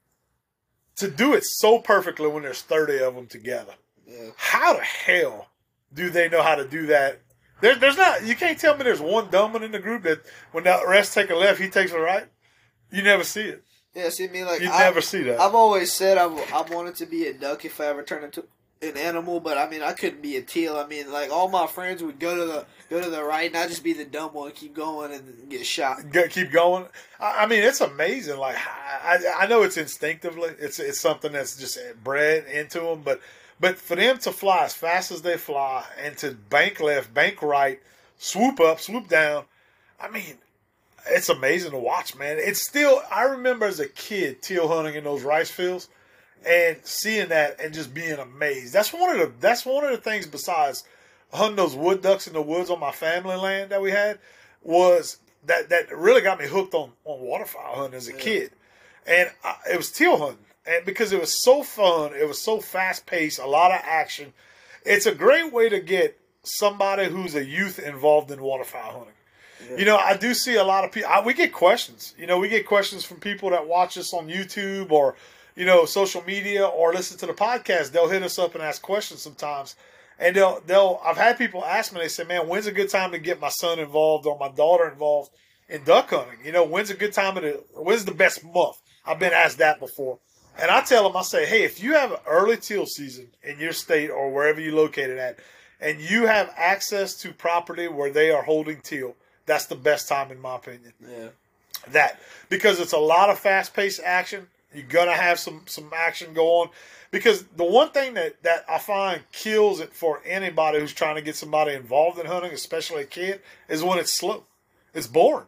to do it so perfectly when there's 30 of them together. Yeah. How the hell do they know how to do that? There's not, you can't tell me there's one dumb one in the group that when the rest take a left, he takes a right. You never see it. Yeah, see me like you never see that. I've always said I wanted to be a duck if I ever turned into an animal, but I mean I couldn't be a teal. I mean, like all my friends would go to the right, and I'd just be the dumb one, keep going and get shot. Keep going. I mean, it's amazing. Like I know it's instinctively, it's something that's just bred into them, but for them to fly as fast as they fly and to bank left, bank right, swoop up, swoop down, I mean, it's amazing to watch, man. It's still, I remember as a kid teal hunting in those rice fields. And seeing that and just being amazed. That's one of the things besides hunting those wood ducks in the woods on my family land that we had was that really got me hooked on waterfowl hunting as a kid. And it was teal hunting. And because it was so fun, it was so fast paced, a lot of action. It's a great way to get somebody who's a youth involved in waterfowl hunting. Yeah. I do see a lot of people. We get questions. We get questions from people that watch us on YouTube or social media or listen to the podcast. They'll hit us up and ask questions sometimes. And I've had people ask me, they say, man, when's a good time to get my son involved or my daughter involved in duck hunting? When's a good time when's the best month? I've been asked that before. And I tell them, I say, hey, if you have an early teal season in your state or wherever you're located at, and you have access to property where they are holding teal, that's the best time in my opinion. Yeah. Because it's a lot of fast-paced action. You're going to have some action go on. Because the one thing that I find kills it for anybody who's trying to get somebody involved in hunting, especially a kid, is when it's slow. It's boring,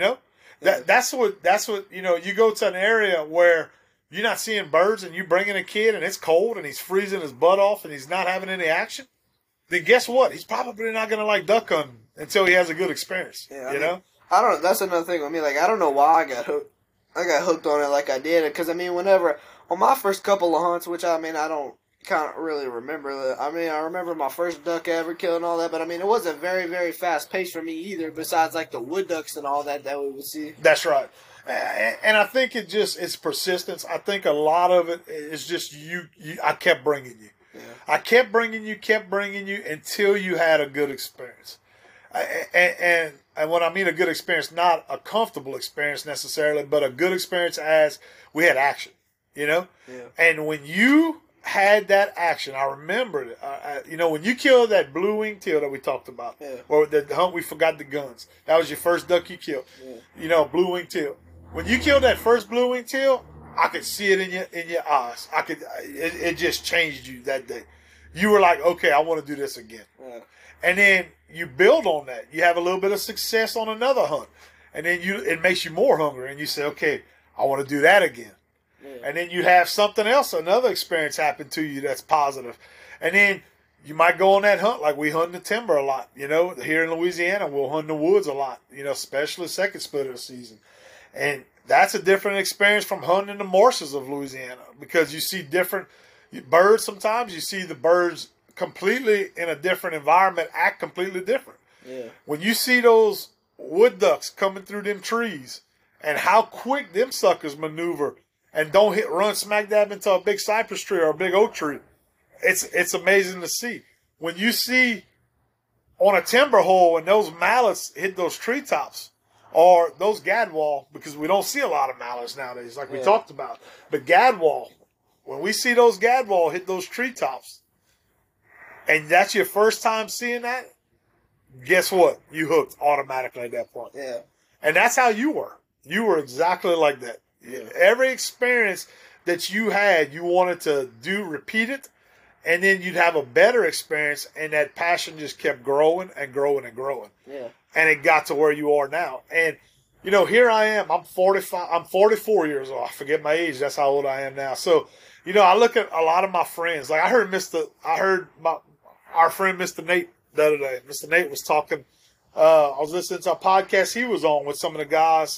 That's what you go to an area where you're not seeing birds and you bring in a kid and it's cold and he's freezing his butt off and he's not having any action, then guess what? He's probably not going to like duck hunting until he has a good experience, I don't know. That's another thing with me. Like, I don't know why I got hooked. I got hooked on it like I did. Because, whenever, on my first couple of hunts, which, I don't kind of really remember. I remember my first duck ever killing and all that. But, it wasn't very, very fast paced for me either, besides, like, the wood ducks and all that we would see. That's right. And I think it's persistence. I think a lot of it is just I kept bringing you. Yeah. I kept bringing you until you had a good experience. And when I mean a good experience, not a comfortable experience necessarily, but a good experience as we had action, you know? Yeah. And when you had that action, I remembered it. You know, when you killed that blue wing teal that we talked about, or the hunt we forgot the guns, that was your first duck you killed, you know, blue wing teal. When you killed that first blue wing teal, I could see it in your eyes. It just changed you that day. You were like, okay, I want to do this again. Yeah. And then you build on that. You have a little bit of success on another hunt. And then it makes you more hungry. And you say, okay, I want to do that again. Yeah. And then you have something else, another experience happen to you that's positive. And then you might go on that hunt like we hunt in the timber a lot. You know, here in Louisiana, we'll hunt in the woods a lot, you know, especially second split of the season. And that's a different experience from hunting in the marshes of Louisiana because you see different birds sometimes. You see the birds completely in a different environment act completely different. Yeah. When you see those wood ducks coming through them trees and how quick them suckers maneuver and don't run smack dab into a big cypress tree or a big oak tree, it's amazing to see. When you see on a timber hole and those mallets hit those treetops or those gadwall, because we don't see a lot of mallards nowadays like we talked about, but gadwall, when we see those gadwall hit those treetops, and that's your first time seeing that, guess what? You hooked automatically at that point. Yeah. And that's how you were. You were exactly like that. Yeah. Every experience that you had, you wanted to repeat it, and then you'd have a better experience, and that passion just kept growing and growing and growing. Yeah. And it got to where you are now. And, you know, here I am. I'm 44 years old. I forget my age. That's how old I am now. So, you know, I look at a lot of my friends. Like I heard our friend Mr. Nate the other day. Mr. Nate was talking. I was listening to a podcast he was on with some of the guys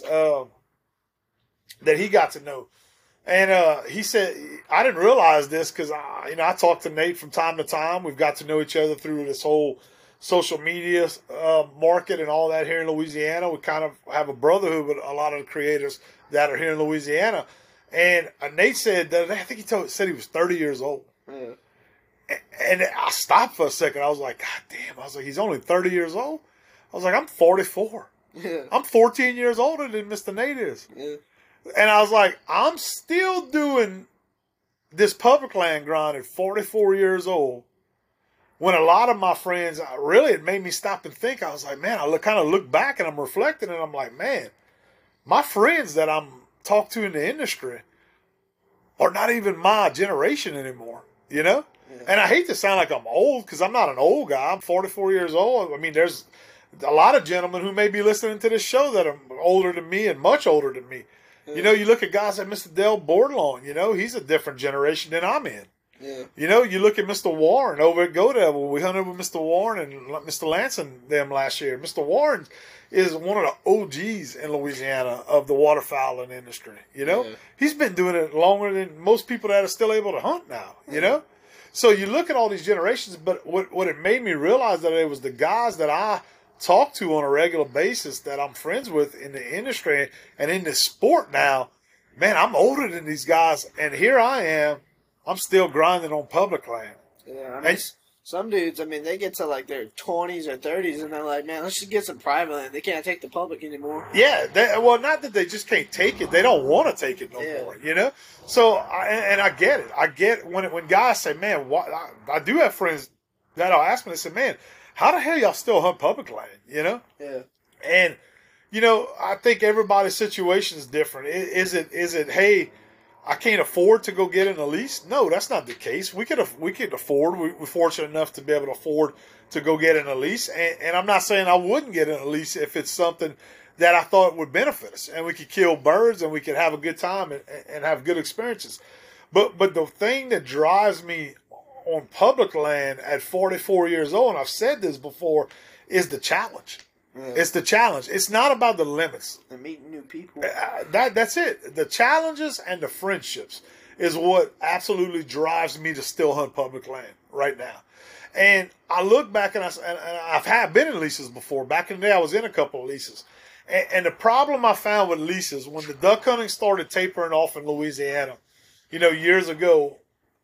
that he got to know. And he said, I didn't realize this because, I talk to Nate from time to time. We've got to know each other through this whole social media market and all that here in Louisiana. We kind of have a brotherhood with a lot of the creators that are here in Louisiana. And Nate said that, I think said he was 30 years old. Yeah. And I stopped for a second. I was like, God damn. I was like, he's only 30 years old? I was like, I'm 44. Yeah. I'm 14 years older than Mr. Nate is. Yeah. And I was like, I'm still doing this public land grind at 44 years old. When a lot of my friends, really, it made me stop and think. I was like, man, I kind of look back and I'm reflecting and I'm like, man, my friends that I'm talked to in the industry are not even my generation anymore, you know? Yeah. And I hate to sound like I'm old because I'm not an old guy. I'm 44 years old. I mean, there's a lot of gentlemen who may be listening to this show that are older than me and much older than me. Yeah. You know, you look at guys like Mr. Dale Bordelon, you know, he's a different generation than I'm in. Yeah. You know, you look at Mr. Warren over at Go Devil. We hunted with Mr. Warren and Mr. Lansing them last year. Mr. Warren is one of the OGs in Louisiana of the waterfowling industry. You know, he's been doing it longer than most people that are still able to hunt now. You know, so you look at all these generations. But what it made me realize that it was the guys that I talk to on a regular basis that I'm friends with in the industry and in the sport now. Man, I'm older than these guys, and here I am. I'm still grinding on public land. Yeah, I mean, some dudes, I mean, they get to like their 20s or 30s, and they're like, man, let's just get some private land. They can't take the public anymore. Yeah, well, not that they just can't take it. They don't want to take it no more, you know? So, I get it. I get when guys say, man, I do have friends that'll ask me, they say, man, how the hell y'all still hunt public land, you know? Yeah. And, you know, I think everybody's situation is different. Is it, hey, I can't afford to go get in a lease? No, that's not the case. We could afford. We're fortunate enough to be able to afford to go get in a lease. And I'm not saying I wouldn't get in a lease if it's something that I thought would benefit us. And we could kill birds and we could have a good time and have good experiences. But the thing that drives me on public land at 44 years old, and I've said this before, is the challenge. Yeah. It's the challenge. It's not about the limits. And meeting new people. That's it. The challenges and the friendships is what absolutely drives me to still hunt public land right now. And I look back and I've been in leases before. Back in the day, I was in a couple of leases. And the problem I found with leases, when the duck hunting started tapering off in Louisiana, you know, years ago,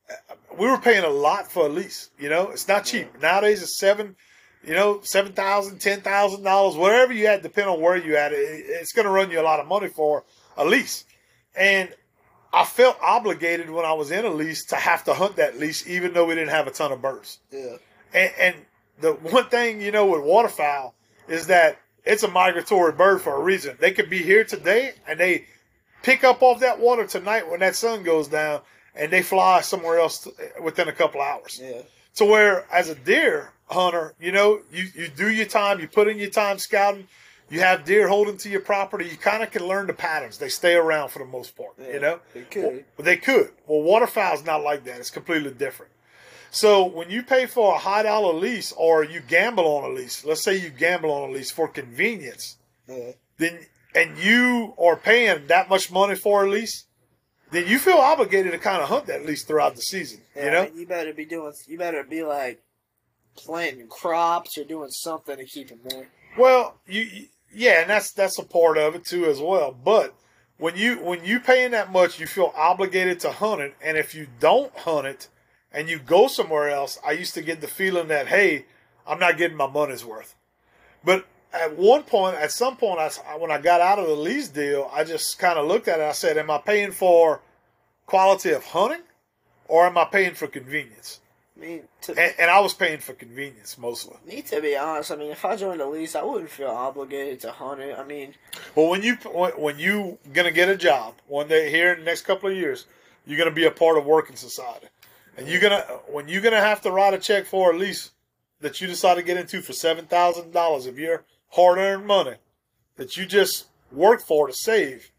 we were paying a lot for a lease. It's not cheap. Nowadays it's $7,000, $10,000, whatever you had, depending on where you at. It's going to run you a lot of money for a lease. And I felt obligated when I was in a lease to have to hunt that lease, even though we didn't have a ton of birds. Yeah. And the one thing, with waterfowl is that it's a migratory bird for a reason. They could be here today and they pick up off that water tonight when that sun goes down and they fly somewhere else within a couple hours. Yeah. So where as a deer hunter, you do your time, you put in your time scouting, you have deer holding to your property, you kind of can learn the patterns. They stay around for the most part, They could. Well, they could. Well, waterfowl's not like that. It's completely different. So when you pay for a high dollar lease or you gamble on a lease, let's say you gamble on a lease for convenience, then and you are paying that much money for a lease, then you feel obligated to kind of hunt that lease throughout the season. I mean, you better be like planting crops or doing something to keep them there. Well, and that's a part of it too as well. But when you paying that much, you feel obligated to hunt it, and if you don't hunt it and you go somewhere else, I used to get the feeling that, hey, I'm not getting my money's worth. But at some point, when I got out of the lease deal, I just kind of looked at it. I said, am I paying for quality of hunting or am I paying for convenience? And I was paying for convenience mostly. Me, to be honest, I mean, if I joined a lease, I wouldn't feel obligated to hunt it. I mean, well, when you gonna get a job one day here in the next couple of years, you're gonna be a part of working society, and you're gonna have to write a check for a lease that you decide to get into for $7,000 of your hard-earned money that you just worked for to save,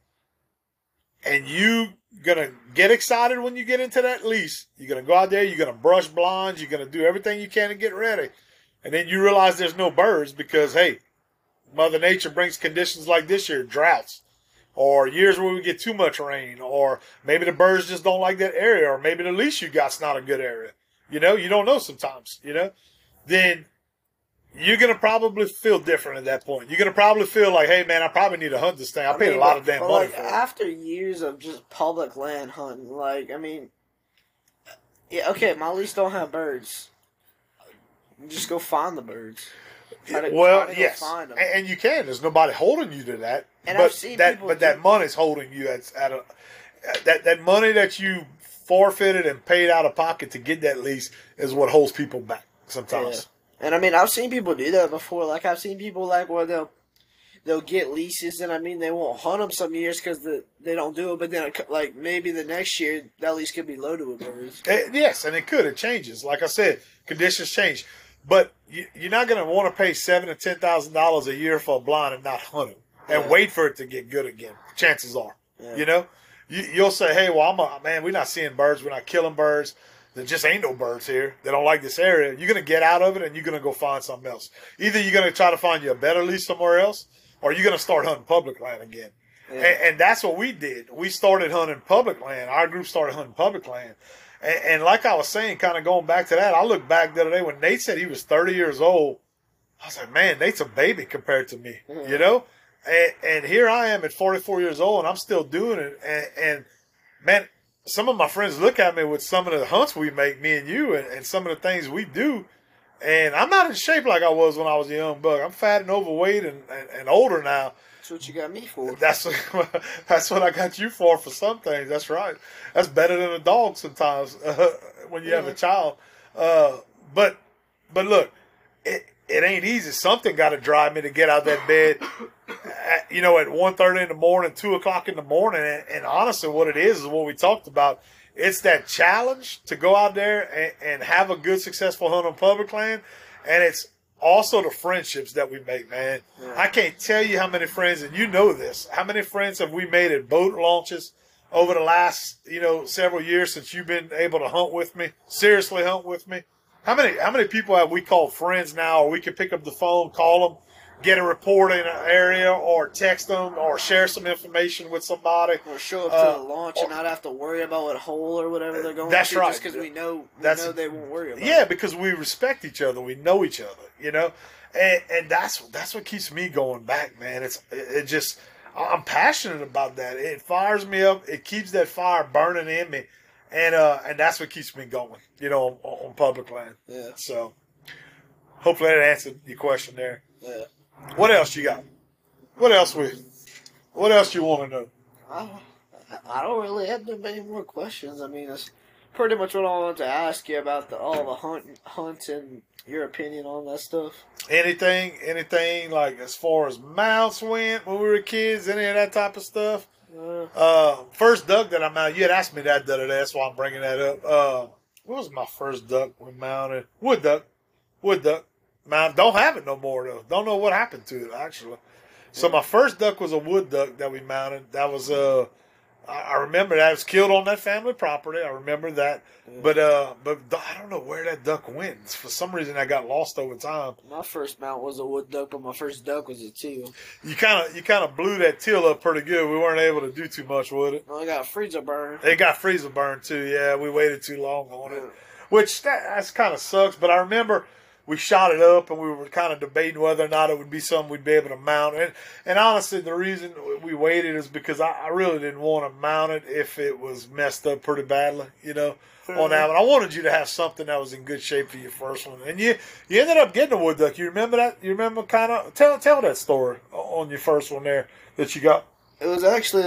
and you gonna get excited when you get into that lease. You're gonna go out there, you're gonna brush blinds, you're gonna do everything you can to get ready. And then you realize there's no birds because, hey, Mother Nature brings conditions like this year, droughts, or years where we get too much rain, or maybe the birds just don't like that area, or maybe the lease you got's not a good area. You don't know sometimes, Then you're going to probably feel different at that point. You're going to probably feel like, hey, man, I probably need to hunt this thing. I paid a lot of damn money for it. After years of just public land hunting, okay, my lease don't have birds. Just go find the birds. Yes. Find them. And you can. There's nobody holding you to that. And I've seen that money's holding you that money that you forfeited and paid out of pocket to get that lease is what holds people back sometimes. Yeah. And I mean, I've seen people do that before. Like, I've seen people where they'll get leases, and I mean, they won't hunt them some years because they don't do it. But then, maybe the next year, that lease could be loaded with birds. Yes, and it could. It changes. Like I said, conditions change. But you're not going to want to pay $7,000 to $10,000 a year for a blind and not hunt it and wait for it to get good again. Chances are, you'll say, hey, well, we're not seeing birds. We're not killing birds. There just ain't no birds here. They don't like this area. You're going to get out of it and you're going to go find something else. Either you're going to try to find you a better lease somewhere else or you're going to start hunting public land again. Yeah. And that's what we did. We started hunting public land. Our group started hunting public land. And like I was saying, kind of going back to that, I look back the other day when Nate said he was 30 years old. I was like, man, Nate's a baby compared to me, And here I am at 44 years old and I'm still doing it. And man, some of my friends look at me with some of the hunts we make, me and you, and some of the things we do. And I'm not in shape like I was when I was a young buck. I'm fat and overweight and older now. That's what you got me for. That's what I got you for some things. That's right. That's better than a dog sometimes when you have a child. But look, it ain't easy. Something got to drive me to get out of that bed, at 1:30 in the morning, 2 o'clock in the morning. And honestly, what it is what we talked about. It's that challenge to go out there and have a good, successful hunt on public land. And it's also the friendships that we make, man. Yeah. I can't tell you how many friends, and you know this, how many friends have we made at boat launches over the last, several years since you've been able to hunt with me, seriously hunt with me. How many people have we called friends now, or we can pick up the phone, call them, get a report in an area, or text them, or share some information with somebody. Or show up to the launch and not have to worry about what hole or whatever they're going to. That's right. Just because we know they won't worry about it. Yeah, because we respect each other. We know each other, And that's what keeps me going back, man. I'm passionate about that. It fires me up. It keeps that fire burning in me. and that's what keeps me going, on public land. Yeah. So hopefully that answered your question there. Yeah. What else you got? What else you want to know? I don't really have many more questions. I mean, that's pretty much what I wanted to ask you about all the hunts and your opinion on that stuff. Anything like as far as mounts went when we were kids, any of that type of stuff? First duck that I mounted, you had asked me that the other day, that's why I'm bringing that up. What was my first duck we mounted? Wood duck. Man, don't have it no more though. Don't know what happened to it actually. So my first duck was a wood duck that we mounted. That was I remember that. It was killed on that family property. I remember that. Yeah. But I don't know where that duck went. For some reason, I got lost over time. My first mount was a wood duck, but my first duck was a teal. You kind of blew that teal up pretty good. We weren't able to do too much with it. Well, I got freezer burn. It got freezer burn too. Yeah, we waited too long on it, which that's kind of sucks. But I remember we shot it up, and we were kind of debating whether or not it would be something we'd be able to mount. And honestly, the reason we waited is because I really didn't want to mount it if it was messed up pretty badly, on that one. I wanted you to have something that was in good shape for your first one. And you ended up getting a wood duck. You remember that? You remember kind of tell that story on your first one there that you got. It was actually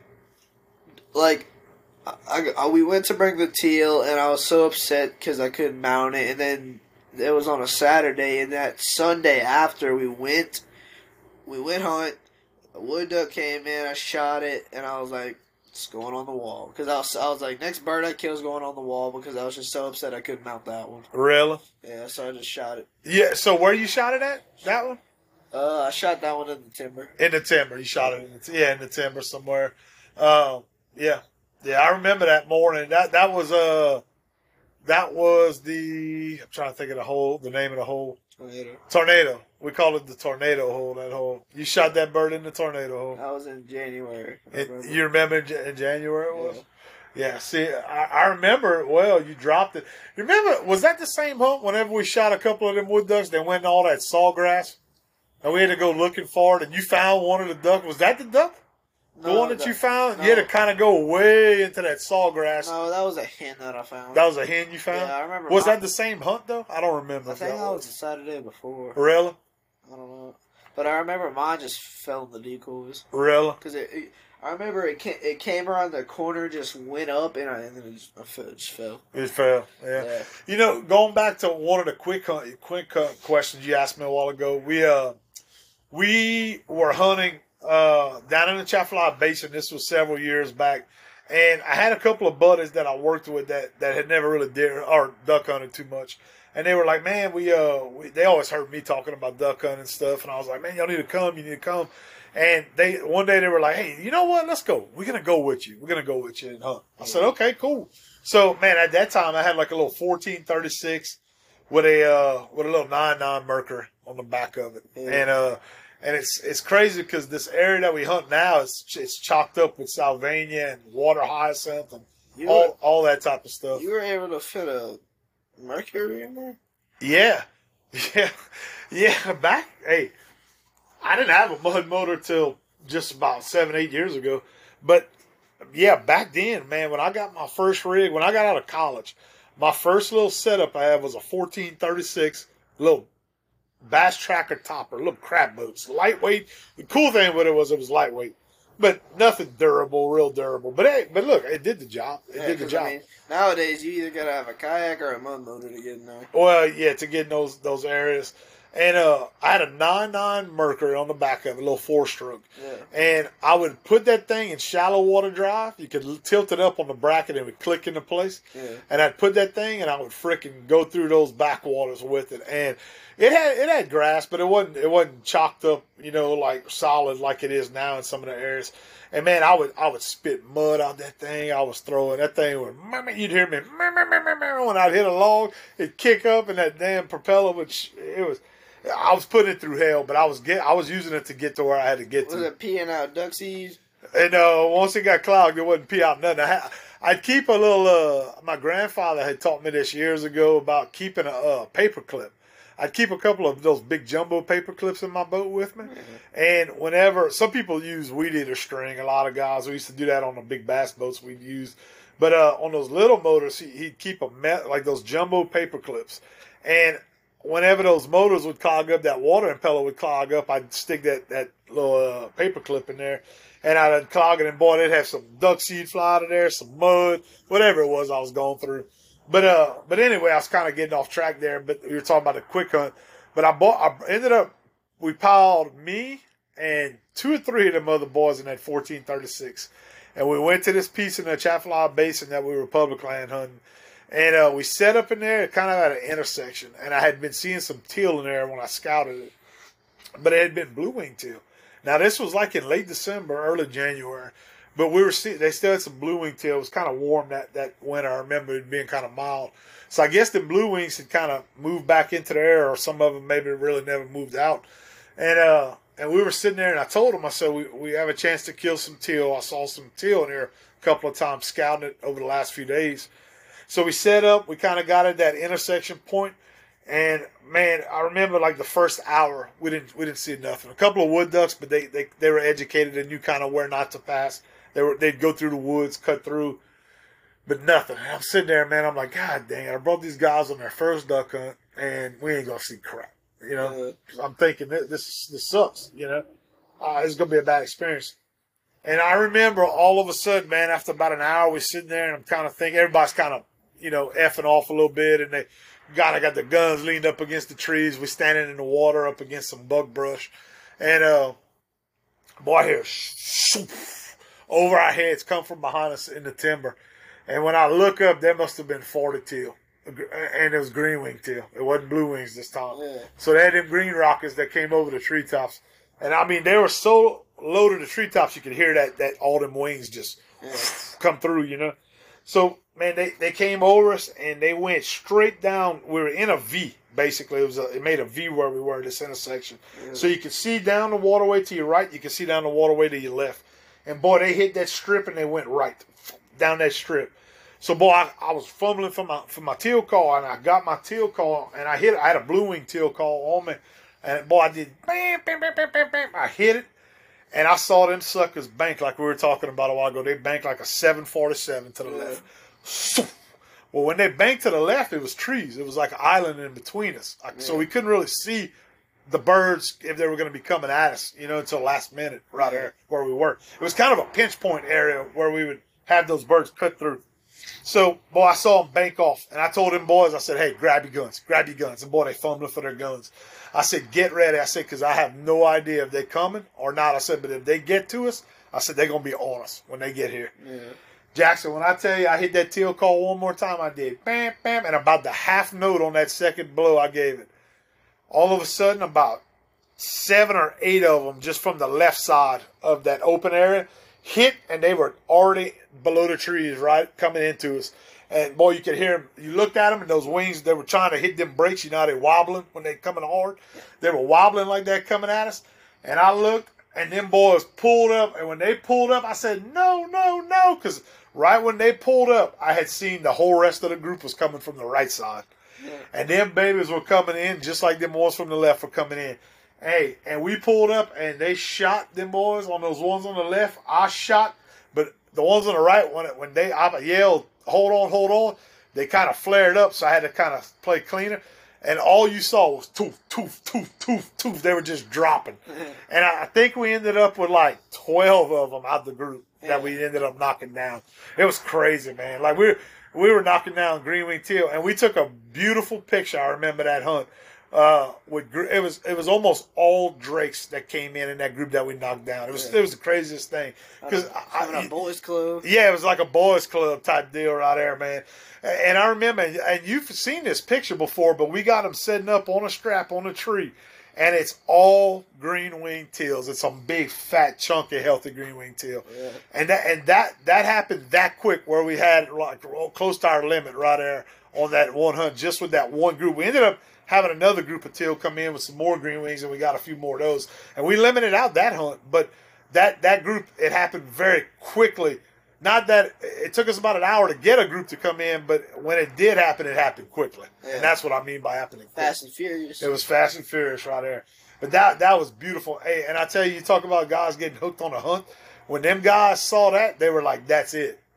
we went to bring the teal, and I was so upset because I couldn't mount it, and then it was on a Saturday, and that Sunday after we went hunt. A wood duck came in, I shot it, and I was like, it's going on the wall. Because I was like, next bird I kill is going on the wall, because I was just so upset I couldn't mount that one. Really? Yeah, so I just shot it. Yeah, so where you shot it at? That one? I shot that one in the timber. In the timber. You shot it in the timber somewhere. Yeah. Yeah, I remember that morning. That was the, I'm trying to think of the name of the hole. Tornado. We call it the tornado hole, that hole. You shot that bird in the tornado hole. That was in January. You remember in January it was? Yeah, see, I remember it well. You dropped it. You remember, was that the same hunt whenever we shot a couple of them wood ducks? They went in all that sawgrass, and we had to go looking for it, and you found one of the ducks. Was that the duck? The one that you found? No. You had to kind of go way into that sawgrass. No, that was a hen that I found. That was a hen you found? Yeah, I remember. Was that the same hunt, though? I don't remember. I think that was the Saturday before. Really? I don't know. But I remember mine just fell in the decoys. Really? Because I remember it came around the corner, just went up, and then it just fell. It fell, yeah. Going back to one of the quick questions you asked me a while ago, we were hunting down in the Chafalaya Basin. This was several years back, and I had a couple of buddies that I worked with that had never really duck hunted too much, and they were like, "Man, they always heard me talking about duck hunting and stuff," and I was like, "Man, y'all need to come. You need to come." And one day they were like, "Hey, you know what? Let's go. We're gonna go with you. We're gonna go with you and hunt." I said, "Okay, cool." So, man, at that time I had like a little 1436 with a little 9.9 Mercury on the back of it, and it's crazy because this area that we hunt now it's chalked up with Salvania and water hyacinth and all that type of stuff. You were able to fit a Mercury in there? Yeah. Hey, I didn't have a mud motor till just about 7-8 years ago, but yeah, back then, man, when I got my first rig, when I got out of college, my first little setup I had was a 1436 little bass tracker topper, little crab boats, lightweight. The cool thing with it was lightweight, but nothing durable, real durable. But look, it did the job. It did the job. I mean, nowadays, you either gotta have a kayak or a mud motor to get in there. Well, yeah, to get in those areas. And I had a 9.9 Mercury on the back of it, a little 4-stroke. Yeah. And I would put that thing in shallow water drive. You could tilt it up on the bracket and it would click into place. Yeah. And I'd put that thing and I would frickin' go through those backwaters with it. And it had grass, but it wasn't chalked up, like solid like it is now in some of the areas. And man, I would spit mud out that thing. I was throwing that thing you'd hear me when I'd hit a log, it'd kick up and that damn propeller I was putting it through hell, but I was using it to get to where I had to get to. Was it peeing out duck seeds? And once it got clogged, it wasn't pee out nothing. I'd keep a little. My grandfather had taught me this years ago about keeping a paper clip. I'd keep a couple of those big jumbo paper clips in my boat with me. Mm-hmm. And whenever some people use weed eater string, a lot of guys we used to do that on the big bass boats we'd use. But on those little motors, he'd keep like those jumbo paper clips. And whenever those motors would clog up, that water impeller would clog up, I'd stick that little paper clip in there, and I'd unclog it, and boy, they'd have some duck seed fly out of there, some mud, whatever it was I was going through. But anyway, I was kind of getting off track there, but we were talking about the quick hunt. But we piled me and 2 or 3 of them other boys in that 1436. And we went to this piece in the Atchafalaya Basin that we were public land hunting. And we set up in there kind of at an intersection. And I had been seeing some teal in there when I scouted it. But it had been blue-winged teal. Now, this was like in late December, early January. But they still had some blue-winged teal. It was kind of warm that winter. I remember it being kind of mild. So I guess the blue wings had kind of moved back into the air, or some of them maybe really never moved out. And we were sitting there, and I told them, I said, we have a chance to kill some teal. I saw some teal in here a couple of times scouting it over the last few days. So we set up. We kind of got at that intersection point, and man, I remember like the first hour we didn't see nothing. A couple of wood ducks, but they were educated and knew kind of where not to pass. They'd go through the woods, cut through, but nothing. And I'm sitting there, man. I'm like, God dang it! I brought these guys on their first duck hunt, and we ain't gonna see crap. You know, I'm thinking this sucks. You know, it's gonna be a bad experience. And I remember all of a sudden, man, after about an hour, we're sitting there, and I'm kind of thinking everybody's kind of, effing off a little bit, and they got their guns leaned up against the trees. We're standing in the water up against some buck brush, and boy, I hear over our heads come from behind us in the timber. And when I look up, there must have been 40 teal. And it was green wing teal. It wasn't blue wings this time. Yeah. So they had them green rockets that came over the treetops. And I mean, they were so low to the treetops, you could hear that all them wings just come through, So, man, they came over us and they went straight down. We were in a V, basically. It made a V where we were at this intersection. Yeah. So you could see down the waterway to your right. You could see down the waterway to your left. And, boy, they hit that strip and they went right down that strip. So, boy, I was fumbling for my teal call, and I got my teal call, and I had a blue wing teal call on me. And, boy, I did bam, bam, bam, bam, bam, bam. I hit it, and I saw them suckers bank like we were talking about a while ago. They banked like a 747 to the left. Well, when they banked to the left, it was trees. It was like an island in between us. So we couldn't really see the birds if they were going to be coming at us, until last minute right there where we were. It was kind of a pinch point area where we would have those birds cut through. So, boy, I saw them bank off, and I told them boys, I said, hey, grab your guns. And, boy, they fumbling for their guns. I said, get ready. I said, because I have no idea if they're coming or not. I said, but if they get to us, I said, they're going to be on us when they get here. Yeah. Jackson, when I tell you I hit that teal call one more time, I did. Bam, bam, and about the half note on that second blow I gave it. All of a sudden, about 7 or 8 of them just from the left side of that open area hit, and they were already below the trees, right, coming into us. And, boy, you could hear them. You looked at them, and those wings, they were trying to hit them brakes. You know how they're wobbling when they're coming hard? They were wobbling like that coming at us. And I looked, and them boys pulled up. And when they pulled up, I said, no, because right when they pulled up, I had seen the whole rest of the group was coming from the right side. Yeah. And them babies were coming in just like them boys from the left were coming in. Hey, and we pulled up, and they shot them boys on those ones on the left. I shot, but the ones on the right, when I yelled, hold on, they kind of flared up, so I had to kind of play cleaner. And all you saw was toof, toof, toof, toof, toof. They were just dropping. And I think we ended up with like 12 of them out of the group that we ended up knocking down. It was crazy, man. Like we were knocking down green wing teal, and we took a beautiful picture. I remember that hunt. It was almost all drakes that came in that group that we knocked down. It was the craziest thing because a boys club. Yeah, it was like a boys club type deal right there, man. And I remember, and you've seen this picture before, but we got them setting up on a strap on a tree, and it's all green wing teals. It's some big, fat, chunky, healthy green wing teal, and that happened that quick where we had like close to our limit right there on that one hunt just with that one group. We ended up having another group of teal come in with some more green wings, and we got a few more of those. And we limited out that hunt, but that group, it happened very quickly. Not that it took us about an hour to get a group to come in, but when it did happen, it happened quickly. Yeah. And that's what I mean by happening quickly. Fast and furious. It was fast and furious right there. But that was beautiful. Hey, and I tell you talk about guys getting hooked on a hunt. When them guys saw that, they were like, that's it.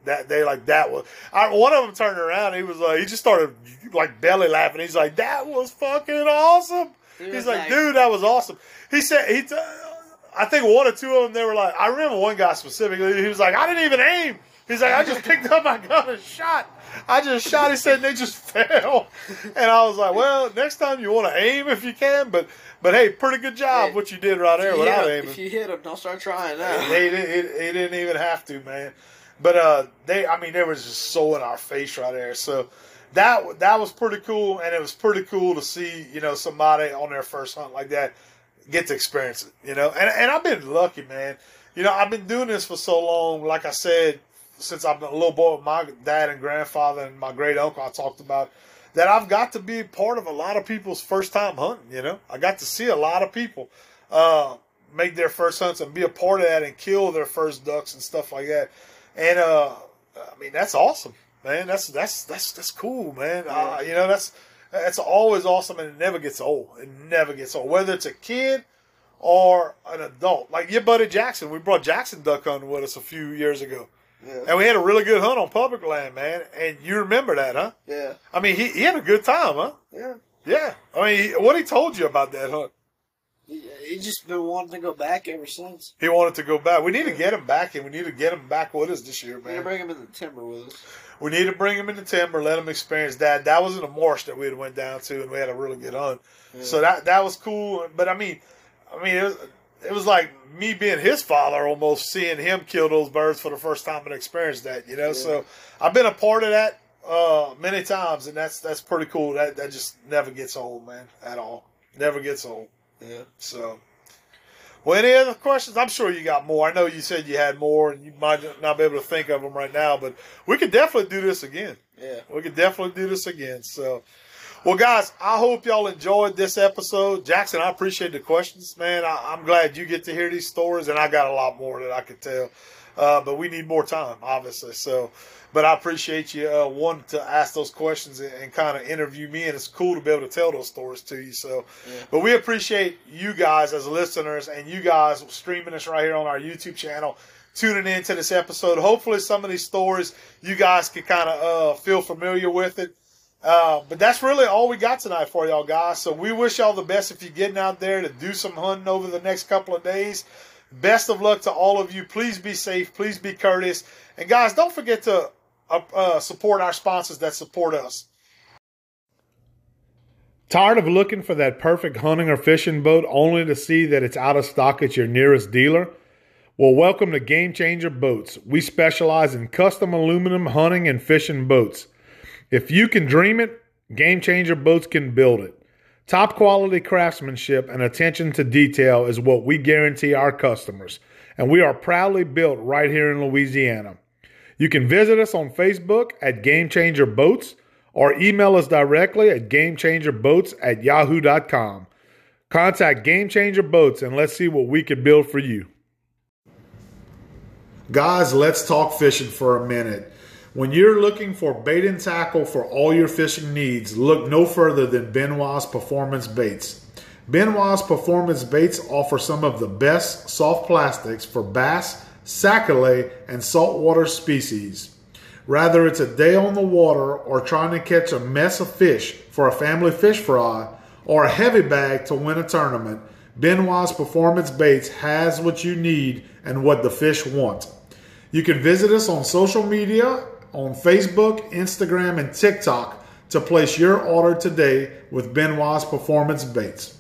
that was. One of them turned around. He was like, he just started like belly laughing. He's like, that was fucking awesome. He's like, dude, that was awesome. He said I think one or two of them, they were like, I remember one guy specifically. He was like, I didn't even aim. He's like, I just picked up my gun and shot. I just shot. He said, and they just fell. And I was like, well, next time you want to aim if you can, but hey, pretty good job what you did right there without aiming. If you hit him, don't start trying now. He didn't even have to, man. But they were just so in our face right there. So that was pretty cool, and it was pretty cool to see, somebody on their first hunt like that get to experience it, And I've been lucky, man. I've been doing this for so long, like I said, since I've been a little boy with my dad and grandfather and my great uncle I talked about, that I've got to be part of a lot of people's first time hunting, I got to see a lot of people make their first hunts and be a part of that and kill their first ducks and stuff like that. And that's awesome, man. That's cool, man. Yeah. That's always awesome, and it never gets old. It never gets old, whether it's a kid or an adult. Like your buddy Jackson, we brought Jackson duck hunting with us a few years ago. Yeah. And we had a really good hunt on public land, man. And you remember that, huh? Yeah. I mean, he had a good time, huh? Yeah. Yeah. I mean, what he told you about that hunt? He's just been wanting to go back ever since. He wanted to go back. We need to get him back, and we need to get him back with us this year, man. We need to bring him in the timber with us. We need to bring him in the timber, let him experience that. That was in a marsh that we had went down to, and we had a really good hunt. Yeah. So that was cool. But I mean, it was like me being his father, almost seeing him kill those birds for the first time and experience that. Yeah. So I've been a part of that many times, and that's pretty cool. That just never gets old, man, at all. Never gets old. Yeah. So. Well, any other questions? I'm sure you got more. I know you said you had more, and you might not be able to think of them right now, but we could definitely do this again. Yeah. We could definitely do this again. So, well, guys, I hope y'all enjoyed this episode. Jackson, I appreciate the questions, man. I'm glad you get to hear these stories, and I got a lot more that I could tell. But we need more time, obviously. So, but I appreciate you wanting to ask those questions and kind of interview me, and it's cool to be able to tell those stories to you. So, But we appreciate you guys as listeners, and you guys streaming us right here on our YouTube channel, tuning in to this episode. Hopefully some of these stories you guys can kind of feel familiar with it. But that's really all we got tonight for y'all guys. So we wish y'all the best if you're getting out there to do some hunting over the next couple of days. Best of luck to all of you. Please be safe. Please be courteous. And guys, don't forget to support our sponsors that support us. Tired of looking for that perfect hunting or fishing boat only to see that it's out of stock at your nearest dealer? Well, welcome to Game Changer Boats. We specialize in custom aluminum hunting and fishing boats. If you can dream it, Game Changer Boats can build it. Top quality craftsmanship and attention to detail is what we guarantee our customers, and we are proudly built right here in Louisiana. You can visit us on Facebook at Game Changer Boats or email us directly at gamechangerboats@yahoo.com. Contact Game Changer Boats and let's see what we can build for you. Guys, let's talk fishing for a minute. When you're looking for bait and tackle for all your fishing needs, look no further than Benoit's Performance Baits. Benoit's Performance Baits offer some of the best soft plastics for bass, sac-a-lait, and saltwater species. Whether it's a day on the water or trying to catch a mess of fish for a family fish fry or a heavy bag to win a tournament, Benoit's Performance Baits has what you need and what the fish want. You can visit us on social media on Facebook, Instagram, and TikTok to place your order today with Benoit's Performance Baits.